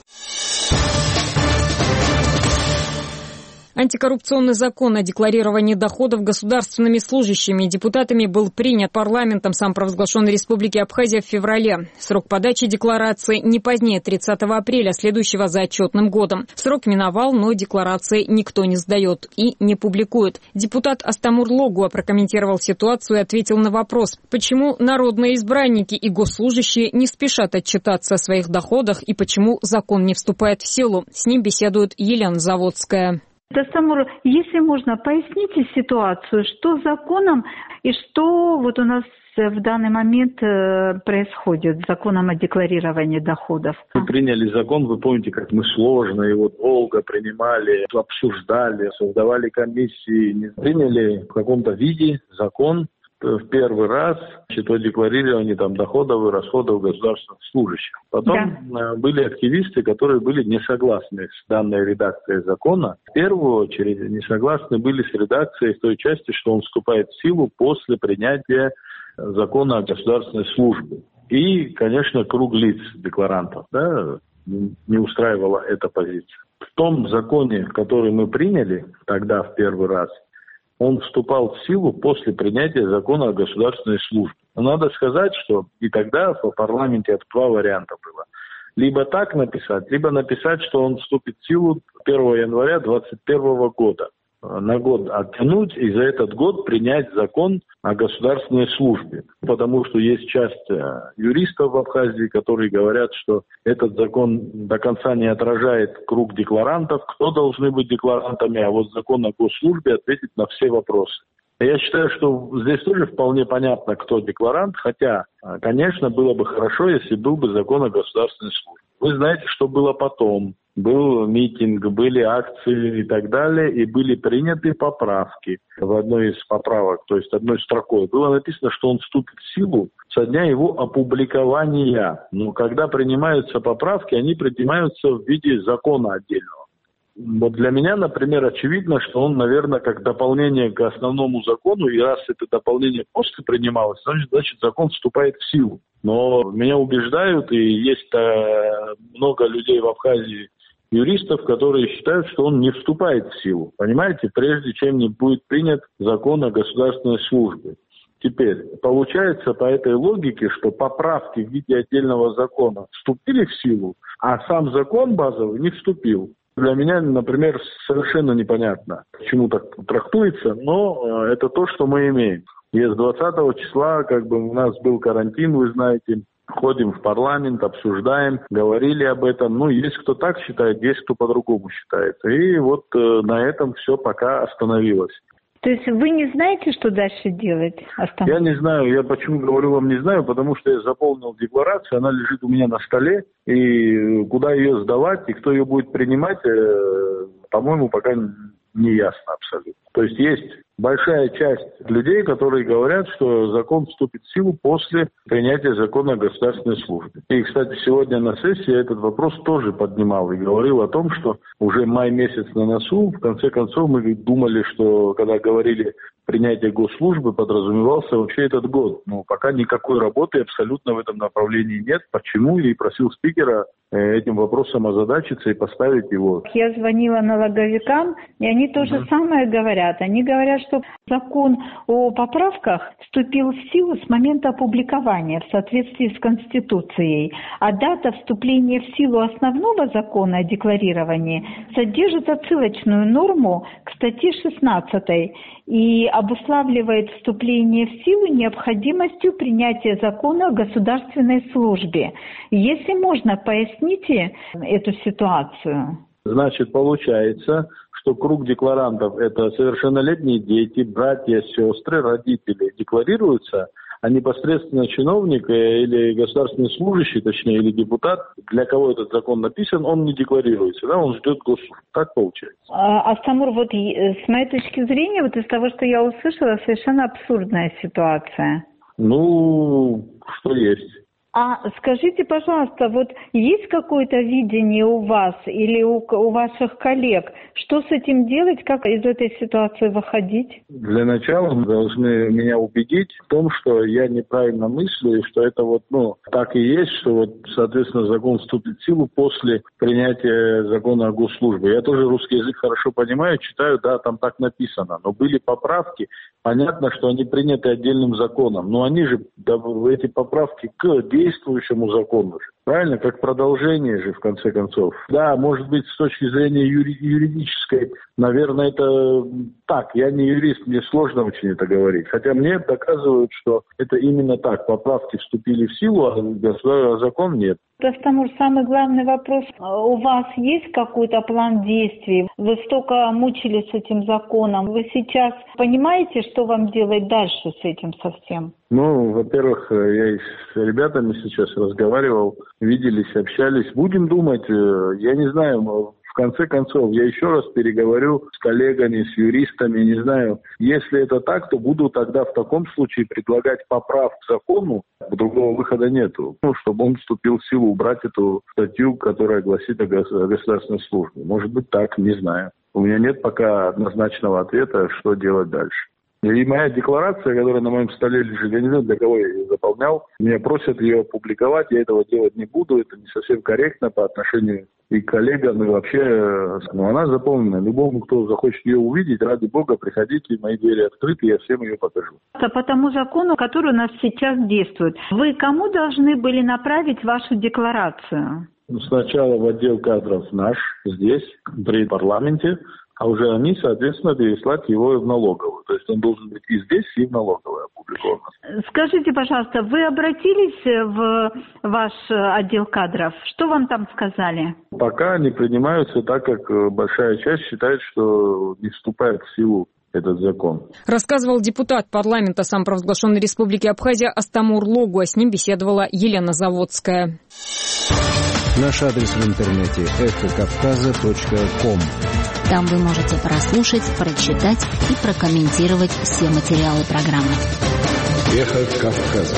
Антикоррупционный закон о декларировании доходов государственными служащими и депутатами был принят парламентом самопровозглашенной Республики Абхазия в феврале. Срок подачи декларации не позднее 30 апреля, следующего за отчетным годом. Срок миновал, но декларации никто не сдает и не публикует. Депутат Астамур Логуа прокомментировал ситуацию и ответил на вопрос, почему народные избранники и госслужащие не спешат отчитаться о своих доходах и почему закон не вступает в силу. С ним беседует Елена Заводская. Астамур, если можно, поясните ситуацию, что с законом и что вот у нас в данный момент происходит с законом о декларировании доходов? Мы приняли закон, вы помните, как мы сложно его долго принимали, обсуждали, создавали комиссии. Приняли в каком-то виде закон в первый раз о декларировании доходов и расходов государственных служащих. Потом были активисты, которые были не согласны с данной редакцией закона. В первую очередь не согласны были с редакцией в той части, что он вступает в силу после принятия закона о государственной службе. И, конечно, круг лиц декларантов не устраивала эта позиция. В том законе, который мы приняли тогда в первый раз, он вступал в силу после принятия закона о государственной службе. Но надо сказать, что и тогда в парламенте это два варианта было. Либо так написать, либо написать, что он вступит в силу 1 января 2021 года. На год оттянуть и за этот год принять закон о государственной службе. Потому что есть часть юристов в Абхазии, которые говорят, что этот закон до конца не отражает круг декларантов, кто должны быть декларантами, а вот закон о госслужбе ответит на все вопросы. Я считаю, что здесь тоже вполне понятно, кто декларант, хотя, конечно, было бы хорошо, если был бы закон о государственной службе. Вы знаете, что было потом. Был митинг, были акции и так далее, и были приняты поправки. В одной из поправок, то есть одной строкой, было написано, что он вступит в силу со дня его опубликования. Но когда принимаются поправки, они принимаются в виде закона отдельного. Вот для меня, например, очевидно, что он, наверное, как дополнение к основному закону, и раз это дополнение после принималось, значит закон вступает в силу. Но меня убеждают, и есть много людей в Абхазии, юристов, которые считают, что он не вступает в силу. Понимаете, прежде чем не будет принят закон о государственной службе. Теперь, получается по этой логике, что поправки в виде отдельного закона вступили в силу, а сам закон базовый не вступил. Для меня, например, совершенно непонятно, почему так трактуется, но это то, что мы имеем. И с 20 числа у нас был карантин, вы знаете, ходим в парламент, обсуждаем, говорили об этом. Есть кто так считает, есть кто по-другому считает. И вот на этом все пока остановилось. То есть вы не знаете, что дальше делать? Я не знаю. Я почему говорю вам не знаю, потому что я заполнил декларацию, она лежит у меня на столе, и куда ее сдавать, и кто ее будет принимать, по-моему, пока не ясно абсолютно. То есть есть большая часть людей, которые говорят, что закон вступит в силу после принятия закона о государственной службе. И, кстати, сегодня на сессии этот вопрос тоже поднимал и говорил о том, что уже май месяц на носу, в конце концов мы думали, что когда говорили принятие госслужбы, подразумевался вообще этот год. Но пока никакой работы абсолютно в этом направлении нет. Почему? И просил спикера этим вопросом озадачиться и поставить его. Я звонила налоговикам, и они то же самое говорят. Они говорят, что закон о поправках вступил в силу с момента опубликования в соответствии с Конституцией, а дата вступления в силу основного закона о декларировании содержит отсылочную норму к статье 16 и обуславливает вступление в силу необходимостью принятия закона о государственной службе. Если можно, поясните эту ситуацию. Значит, получается, что круг декларантов – это совершеннолетние дети, братья, сестры, родители декларируются, а непосредственно чиновник или государственный служащий, точнее, или депутат, для кого этот закон написан, он не декларируется, он ждет госслужбы. Так получается. Астамур, с моей точки зрения, из того, что я услышала, совершенно абсурдная ситуация. Что есть. А скажите, пожалуйста, вот есть какое-то видение у вас или у ваших коллег, что с этим делать, как из этой ситуации выходить? Для начала вы должны меня убедить в том, что я неправильно мыслю, и что это так и есть, что соответственно, закон вступит в силу после принятия закона о госслужбе. Я тоже русский язык хорошо понимаю, читаю, да, там так написано, но были поправки, понятно, что они приняты отдельным законом, но они же, эти поправки к действующему закону же. Правильно? Как продолжение же, в конце концов. Да, может быть, с точки зрения юридической, наверное, это так. Я не юрист, мне сложно очень это говорить. Хотя мне доказывают, что это именно так. Поправки вступили в силу, а закон нет. Растамур, самый главный вопрос. У вас есть какой-то план действий? Вы столько мучились с этим законом. Вы сейчас понимаете, что вам делать дальше с этим совсем? Во-первых, я и с ребятами сейчас разговаривал, виделись, общались. Будем думать, я не знаю, в конце концов, я еще раз переговорю с коллегами, с юристами, не знаю. Если это так, то буду тогда в таком случае предлагать поправку к закону, другого выхода нету. Чтобы он вступил в силу, убрать эту статью, которая гласит о государственной службе. Может быть так, не знаю. У меня нет пока однозначного ответа, что делать дальше. И моя декларация, которая на моем столе лежит, я не знаю, для кого я ее заполнял, меня просят ее опубликовать, я этого делать не буду, это не совсем корректно по отношению и к коллегам, и вообще, она заполнена. Любому, кто захочет ее увидеть, ради бога, приходите, мои двери открыты, я всем ее покажу. По тому закону, который у нас сейчас действует, вы кому должны были направить вашу декларацию? Сначала в отдел кадров наш, здесь, при парламенте, а уже они, соответственно, переслать его в налоговую. То есть он должен быть и здесь, и в налоговой опубликован. Скажите, пожалуйста, вы обратились в ваш отдел кадров? Что вам там сказали? Пока не принимаются, так как большая часть считает, что не вступает в силу этот закон. Рассказывал депутат парламента самопровозглашенной Республики Абхазия Астамур Логу, а с ним беседовала Елена Заводская. Наш адрес в интернете эхокавказа.ком. Там вы можете прослушать, прочитать и прокомментировать все материалы программы. Эхо Кавказа.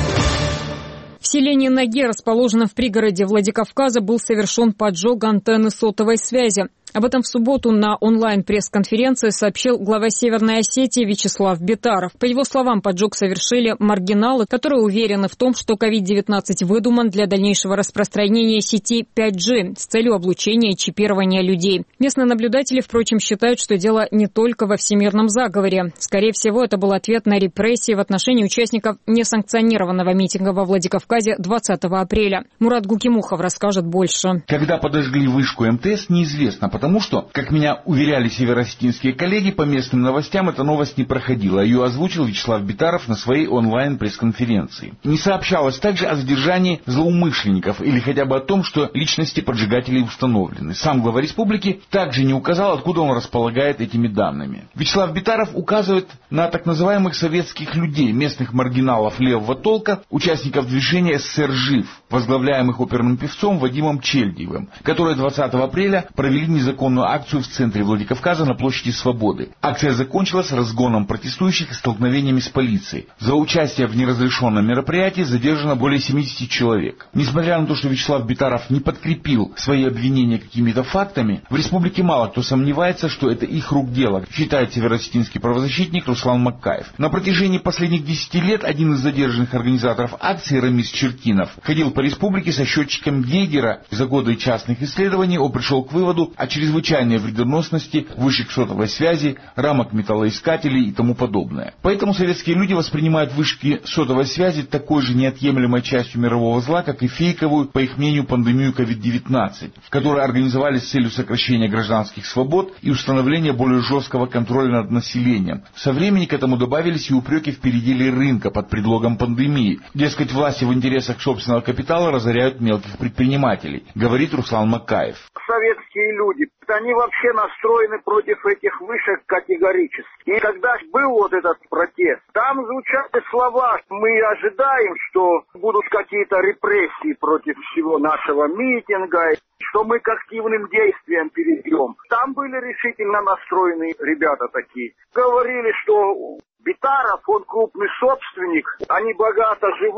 В селении Наге, расположенном в пригороде Владикавказа, был совершен поджог антенны сотовой связи. Об этом в субботу на онлайн-пресс-конференции сообщил глава Северной Осетии Вячеслав Битаров. По его словам, поджог совершили маргиналы, которые уверены в том, что COVID-19 выдуман для дальнейшего распространения сети 5G с целью облучения и чипирования людей. Местные наблюдатели, впрочем, считают, что дело не только во всемирном заговоре. Скорее всего, это был ответ на репрессии в отношении участников несанкционированного митинга во Владикавказе 20 апреля. Мурат Гукимухов расскажет больше. Когда подожгли вышку МТС, неизвестно, потому что, как меня уверяли североосетинские коллеги, по местным новостям эта новость не проходила. Ее озвучил Вячеслав Битаров на своей онлайн-пресс-конференции. Не сообщалось также о задержании злоумышленников или хотя бы о том, что личности поджигателей установлены. Сам глава республики также не указал, откуда он располагает этими данными. Вячеслав Битаров указывает на так называемых советских людей, местных маргиналов левого толка, участников движения «СССР жив», возглавляемых оперным певцом Вадимом Чельдиевым, которые 20 апреля провели незаконную акцию в центре Владикавказа на площади Свободы. Акция закончилась разгоном протестующих и столкновениями с полицией. За участие в неразрешенном мероприятии задержано более 70 человек. Несмотря на то, что Вячеслав Битаров не подкрепил свои обвинения какими-то фактами, в республике мало кто сомневается, что это их рук дело, считает североосетинский правозащитник Руслан Маккаев. На протяжении последних 10 лет один из задержанных организаторов акции, Рамис Черкинов, ходил по республике со счетчиком Гейгера. За годы частных исследований он пришел к выводу о чрезвычайной вредоносности вышек сотовой связи, рамок металлоискателей и тому подобное. Поэтому советские люди воспринимают вышки сотовой связи такой же неотъемлемой частью мирового зла, как и фейковую, по их мнению, пандемию COVID-19, которую организовали с целью сокращения гражданских свобод и установления более жесткого контроля над населением. Со временем к этому добавились и упреки в переделе рынка под предлогом пандемии. Дескать, власти в интересах собственного капитала разоряют мелких предпринимателей, говорит Руслан Маккаев. Советские люди, они вообще настроены против этих вышек категорически. И когда был вот этот протест, там звучали слова: мы ожидаем, что будут какие-то репрессии против всего нашего митинга, что мы к активным действиям перейдем. Там были решительно настроенные ребята такие. Говорили, что Битаров, он крупный собственник, они богато живут,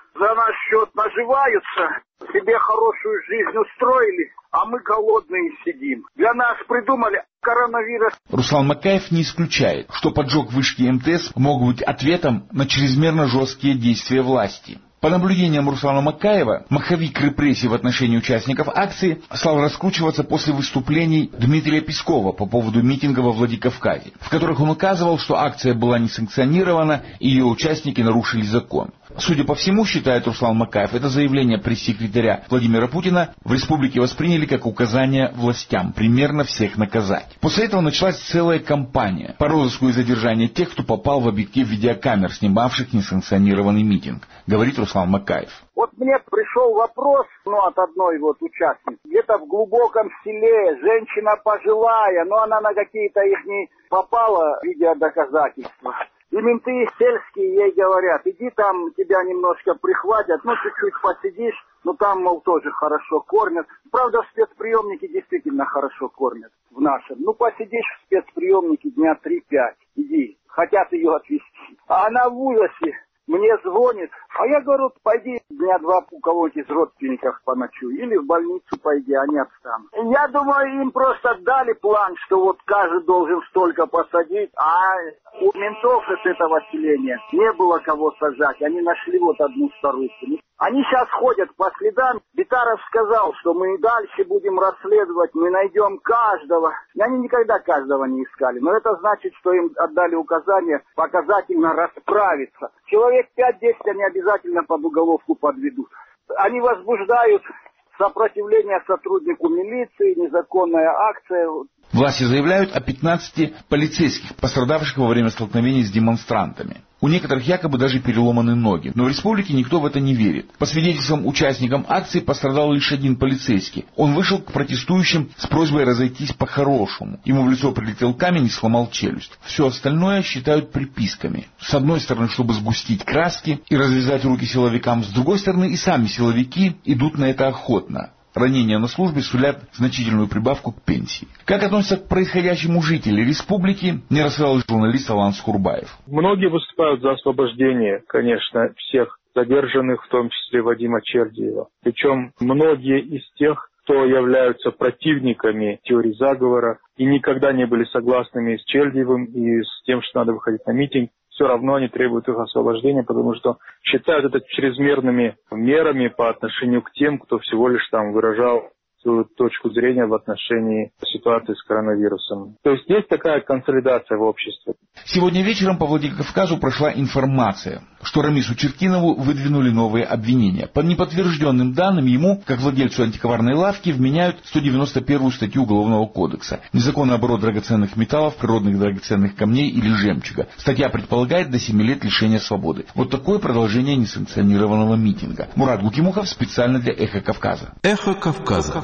за наш счет наживаются, себе хорошую жизнь устроили, а мы голодные сидим. Для нас придумали коронавирус. Руслан Макаев не исключает, что поджог вышки МТС мог быть ответом на чрезмерно жесткие действия власти. По наблюдениям Руслана Макаева, маховик репрессий в отношении участников акции стал раскручиваться после выступлений Дмитрия Пескова по поводу митинга во Владикавказе, в которых он указывал, что акция была несанкционирована и ее участники нарушили закон. Судя по всему, считает Руслан Макаев, это заявление пресс-секретаря Владимира Путина в республике восприняли как указание властям примерно всех наказать. После этого началась целая кампания по розыску и задержанию тех, кто попал в объектив видеокамер, снимавших несанкционированный митинг, говорит Руслан Макаев. Вот мне пришел вопрос, от одной участницы, где-то в глубоком селе, женщина пожилая, но она на какие-то их не попала видеодоказательства. И менты сельские ей говорят, иди там, тебя немножко прихватят, чуть-чуть посидишь, там, мол, тоже хорошо кормят. Правда, в спецприемнике действительно хорошо кормят в нашем. Посидишь в спецприемнике дня 3-5, иди, хотят ее отвезти. А она в ужасе. Мне звонит, а я говорю, пойди дня 2 у кого-нибудь из родственников поночуй, или в больницу пойди, они отстанут. Я думаю, им просто дали план, что каждый должен столько посадить, а у ментов из этого селения не было кого сажать, они нашли одну старуху. Они сейчас ходят по следам. Битаров сказал, что мы и дальше будем расследовать, мы найдем каждого. И они никогда каждого не искали. Но это значит, что им отдали указание показательно расправиться. Человек 5-10 они обязательно под уголовку подведут. Они возбуждают сопротивление сотруднику милиции, незаконная акция. Власти заявляют о 15 полицейских, пострадавших во время столкновений с демонстрантами. У некоторых якобы даже переломаны ноги. Но в республике никто в это не верит. По свидетельствам участникам акции пострадал лишь один полицейский. Он вышел к протестующим с просьбой разойтись по-хорошему. Ему в лицо прилетел камень и сломал челюсть. Все остальное считают приписками. С одной стороны, чтобы сгустить краски и развязать руки силовикам. С другой стороны, и сами силовики идут на это охотно. Ранения на службе сулят значительную прибавку к пенсии. Как относятся к происходящему жители республики, не рассказал журналист Алан Скурбаев. Многие выступают за освобождение, конечно, всех задержанных, в том числе Вадима Чердиева. Причем многие из тех, кто являются противниками теории заговора и никогда не были согласными с Чердиевым и с тем, что надо выходить на митинг, все равно они требуют их освобождения, потому что считают это чрезмерными мерами по отношению к тем, кто всего лишь выражал свою точку зрения в отношении ситуации с коронавирусом. То есть есть такая консолидация в обществе. Сегодня вечером по Владикавказу прошла информация, что Рамису Черкинову выдвинули новые обвинения. По неподтвержденным данным, ему, как владельцу антикварной лавки, вменяют 191 статью Уголовного кодекса. Незаконный оборот драгоценных металлов, природных драгоценных камней или жемчуга. Статья предполагает до 7 лет лишения свободы. Вот такое продолжение несанкционированного митинга. Мурат Гукимухов специально для «Эхо Кавказа». «Эхо Кавказа».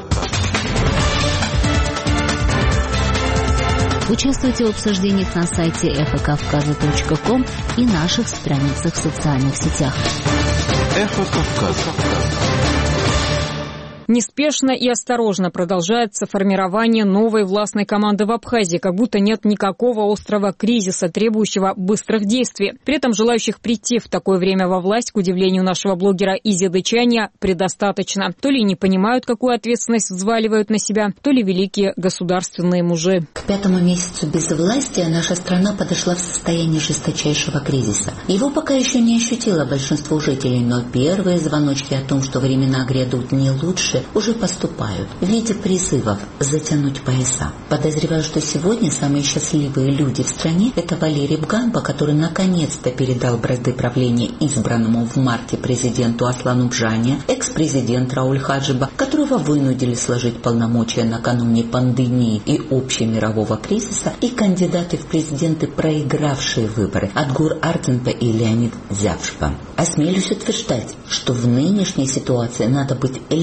Участвуйте в обсуждениях на сайте эхокавказа.ком и наших страницах в социальных сетях. «Эхо Кавказа». Неспешно и осторожно продолжается формирование новой властной команды в Абхазии, как будто нет никакого острого кризиса, требующего быстрых действий. При этом желающих прийти в такое время во власть, к удивлению нашего блогера Изи Дычаня, предостаточно. То ли не понимают, какую ответственность взваливают на себя, то ли великие государственные мужи. К 5-му месяцу безвластия наша страна подошла в состояние жесточайшего кризиса. Его пока еще не ощутило большинство жителей, но первые звоночки о том, что времена грядут не лучше, уже поступают в виде призывов затянуть пояса. Подозреваю, что сегодня самые счастливые люди в стране – это Валерий Бгамба, который наконец-то передал бразды правления избранному в марте президенту Аслану Бжане, экс-президент Рауль Хаджиба, которого вынудили сложить полномочия накануне пандемии и общемирового кризиса, и кандидаты в президенты, проигравшие выборы, Адгур Арденпе и Леонид Зявшпа. Осмелюсь утверждать, что в нынешней ситуации надо быть либо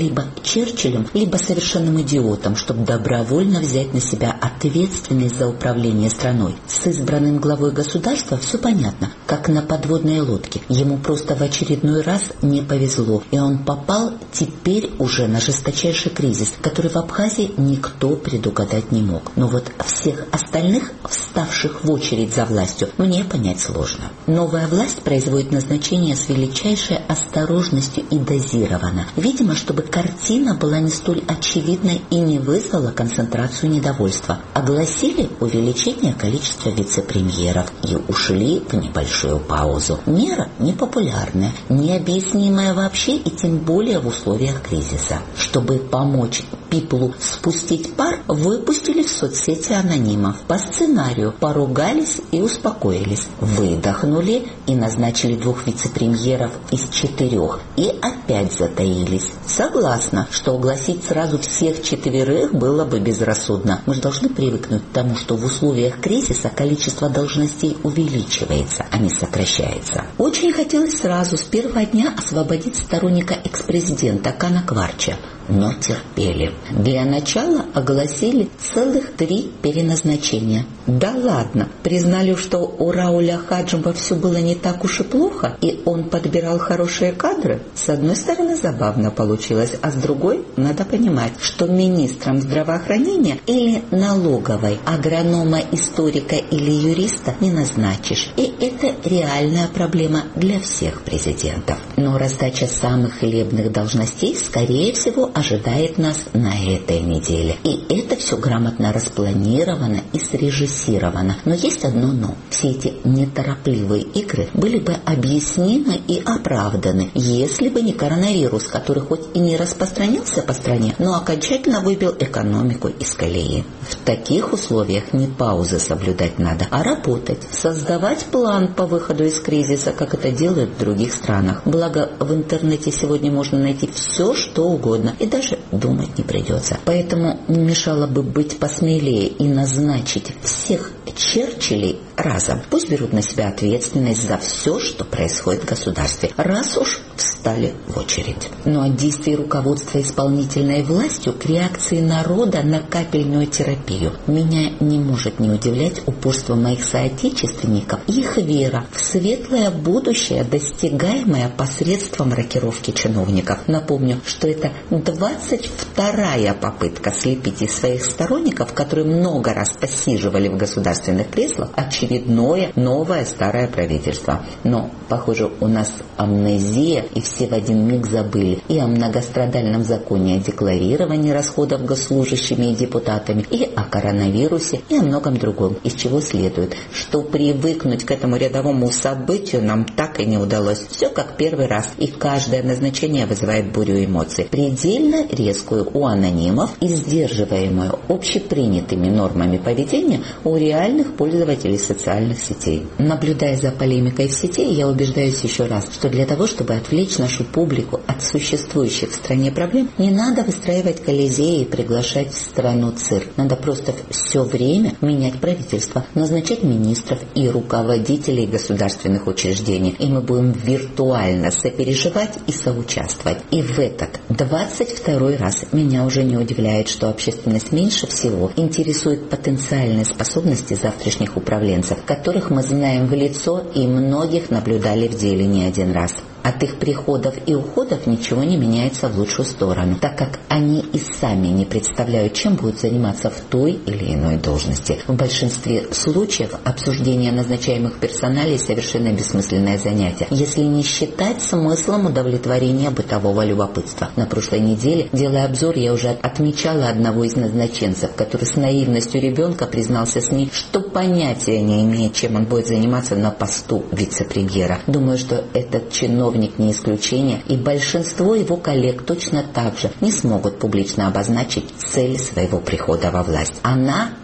Черчиллем, либо совершенным идиотом, чтобы добровольно взять на себя ответственность за управление страной. С избранным главой государства все понятно, как на подводной лодке. Ему просто в очередной раз не повезло, и он попал теперь уже на жесточайший кризис, который в Абхазии никто предугадать не мог. Но вот всех остальных, вставших в очередь за властью, мне понять сложно. Новая власть производит назначение с величайшей осторожностью и дозированно. Видимо, чтобы картина была не столь очевидной и не вызвала концентрацию недовольства. Огласили увеличение количества вице-премьеров и ушли в небольшую паузу. Мера непопулярная, необъяснимая вообще и тем более в условиях кризиса. Чтобы помочь Пиплу спустить пар, выпустили в соцсети анонимов. По сценарию поругались и успокоились. Выдохнули и назначили 2 вице-премьеров из 4. И опять затаились. Согласна, что огласить сразу всех 4 было бы безрассудно. Мы же должны привыкнуть к тому, что в условиях кризиса количество должностей увеличивается, а не сокращается. Очень хотелось сразу с первого дня освободить сторонника экс-президента Кана Кварча. Но терпели. Для начала огласили целых 3 переназначения. Да ладно, признали, что у Рауля Хаджиба все было не так уж и плохо, и он подбирал хорошие кадры. С одной стороны, забавно получилось, а с другой, надо понимать, что министром здравоохранения или налоговой агронома, историка или юриста не назначишь. И это реальная проблема для всех президентов. Но раздача самых хлебных должностей, скорее всего, ожидает нас на этой неделе. И это все грамотно распланировано и срежиссировано. Но есть одно но. Все эти неторопливые игры были бы объяснимы и оправданы, если бы не коронавирус, который хоть и не распространился по стране, но окончательно выбил экономику из колеи. В таких условиях не паузы соблюдать надо, а работать, создавать план по выходу из кризиса, как это делают в других странах. Благо, в интернете сегодня можно найти все, что угодно, и даже думать не придется. Поэтому не мешало бы быть посмелее и назначить всех Черчиллей разом. Пусть берут на себя ответственность за все, что происходит в государстве, раз уж встали в очередь. Но от действий руководства исполнительной властью к реакции народа на капельную терапию меня не может не удивлять упорство моих соотечественников и их вера в светлое будущее, достигаемое посредством рокировки чиновников. Напомню, что это 22-я попытка слепить из своих сторонников, которые много раз посиживали в государственных креслах, очередное новое старое правительство. Но, похоже, у нас амнезия, и все в один миг забыли и о многострадальном законе о декларировании расходов госслужащими и депутатами, и о коронавирусе, и о многом другом, из чего следует, что привыкнуть к этому рядовому событию нам так и не удалось. Все как первый раз, и каждое назначение вызывает бурю эмоций, предельно резкую у анонимов и сдерживаемую общепринятыми нормами поведения у реальных пользователей социальных сетей. Наблюдая за полемикой в сети, я убеждаюсь еще раз, что для того, чтобы отвлечь нашу публику от существующих в стране проблем, не надо выстраивать колизеи и приглашать в страну цирк. Надо просто все время менять правительство, назначать министров и руководителей государственных учреждений. И мы будем виртуально сопереживать и соучаствовать. И в этот 22-й раз меня уже не удивляет, что общественность меньше всего интересует потенциальные способности завтрашних управленцев, которых мы знаем в лицо и многих наблюдали в деле не один раз. От их приходов и уходов ничего не меняется в лучшую сторону, так как они и сами не представляют, чем будут заниматься в той или иной должности. В большинстве случаев обсуждение назначаемых персоналей совершенно бессмысленное занятие, если не считать смыслом удовлетворения бытового любопытства. На прошлой неделе, делая обзор, я уже отмечала одного из назначенцев, который с наивностью ребенка признался СМИ, что понятия не имеет, чем он будет заниматься на посту вице-премьера. Думаю, что этот чиновник не исключение, и большинство его коллег точно так же не смогут публично обозначить цель своего прихода во власть. Она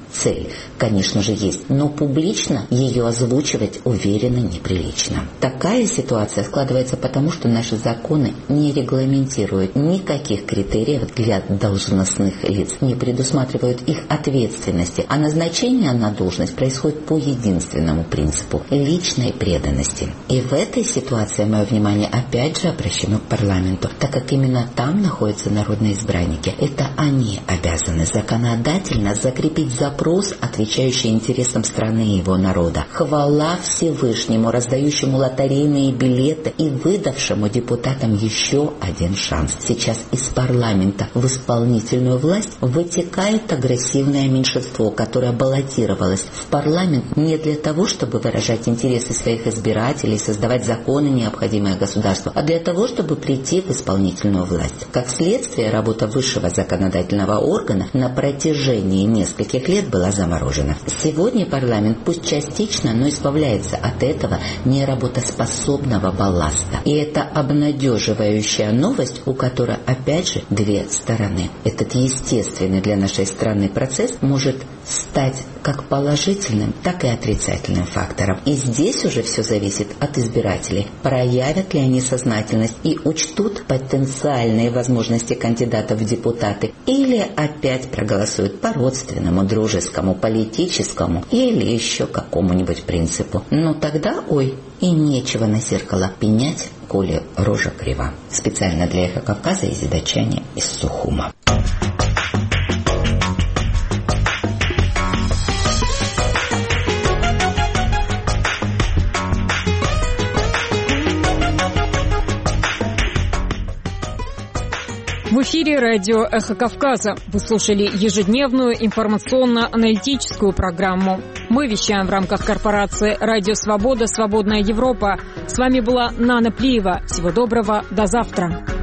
цель, конечно же, есть, но публично ее озвучивать уверенно неприлично. Такая ситуация складывается потому, что наши законы не регламентируют никаких критериев для должностных лиц, не предусматривают их ответственности, а назначение на должность происходит по единственному принципу – личной преданности. И в этой ситуации мое внимание опять же обращено к парламенту, так как именно там находятся народные избранники. Это они обязаны законодательно закрепить запрос, отвечающий интересам страны и его народа. Хвала Всевышнему, раздающему лотерейные билеты и выдавшему депутатам еще один шанс. Сейчас из парламента в исполнительную власть вытекает агрессивное меньшинство, которое баллотировалось в парламент не для того, чтобы выражать интересы своих избирателей, создавать законы, необходимые государству, а для того, чтобы прийти в исполнительную власть. Как следствие, работа высшего законодательного органа на протяжении нескольких лет была заморожена. Сегодня парламент, пусть частично, но избавляется от этого неработоспособного балласта. И это обнадеживающая новость, у которой опять же две стороны. Этот естественный для нашей страны процесс может стать как положительным, так и отрицательным фактором. И здесь уже все зависит от избирателей. Проявят ли они сознательность и учтут потенциальные возможности кандидатов в депутаты, или опять проголосуют по родственному, дружескому, политическому или еще какому-нибудь принципу. Но тогда, и нечего на зеркало пенять, коли рожа крива. Специально для «Эхо Кавказа» из Дачани из Сухума. В эфире радио «Эхо Кавказа». Вы слушали ежедневную информационно-аналитическую программу. Мы вещаем в рамках корпорации «Радио Свобода. Свободная Европа». С вами была Нана Плиева. Всего доброго. До завтра.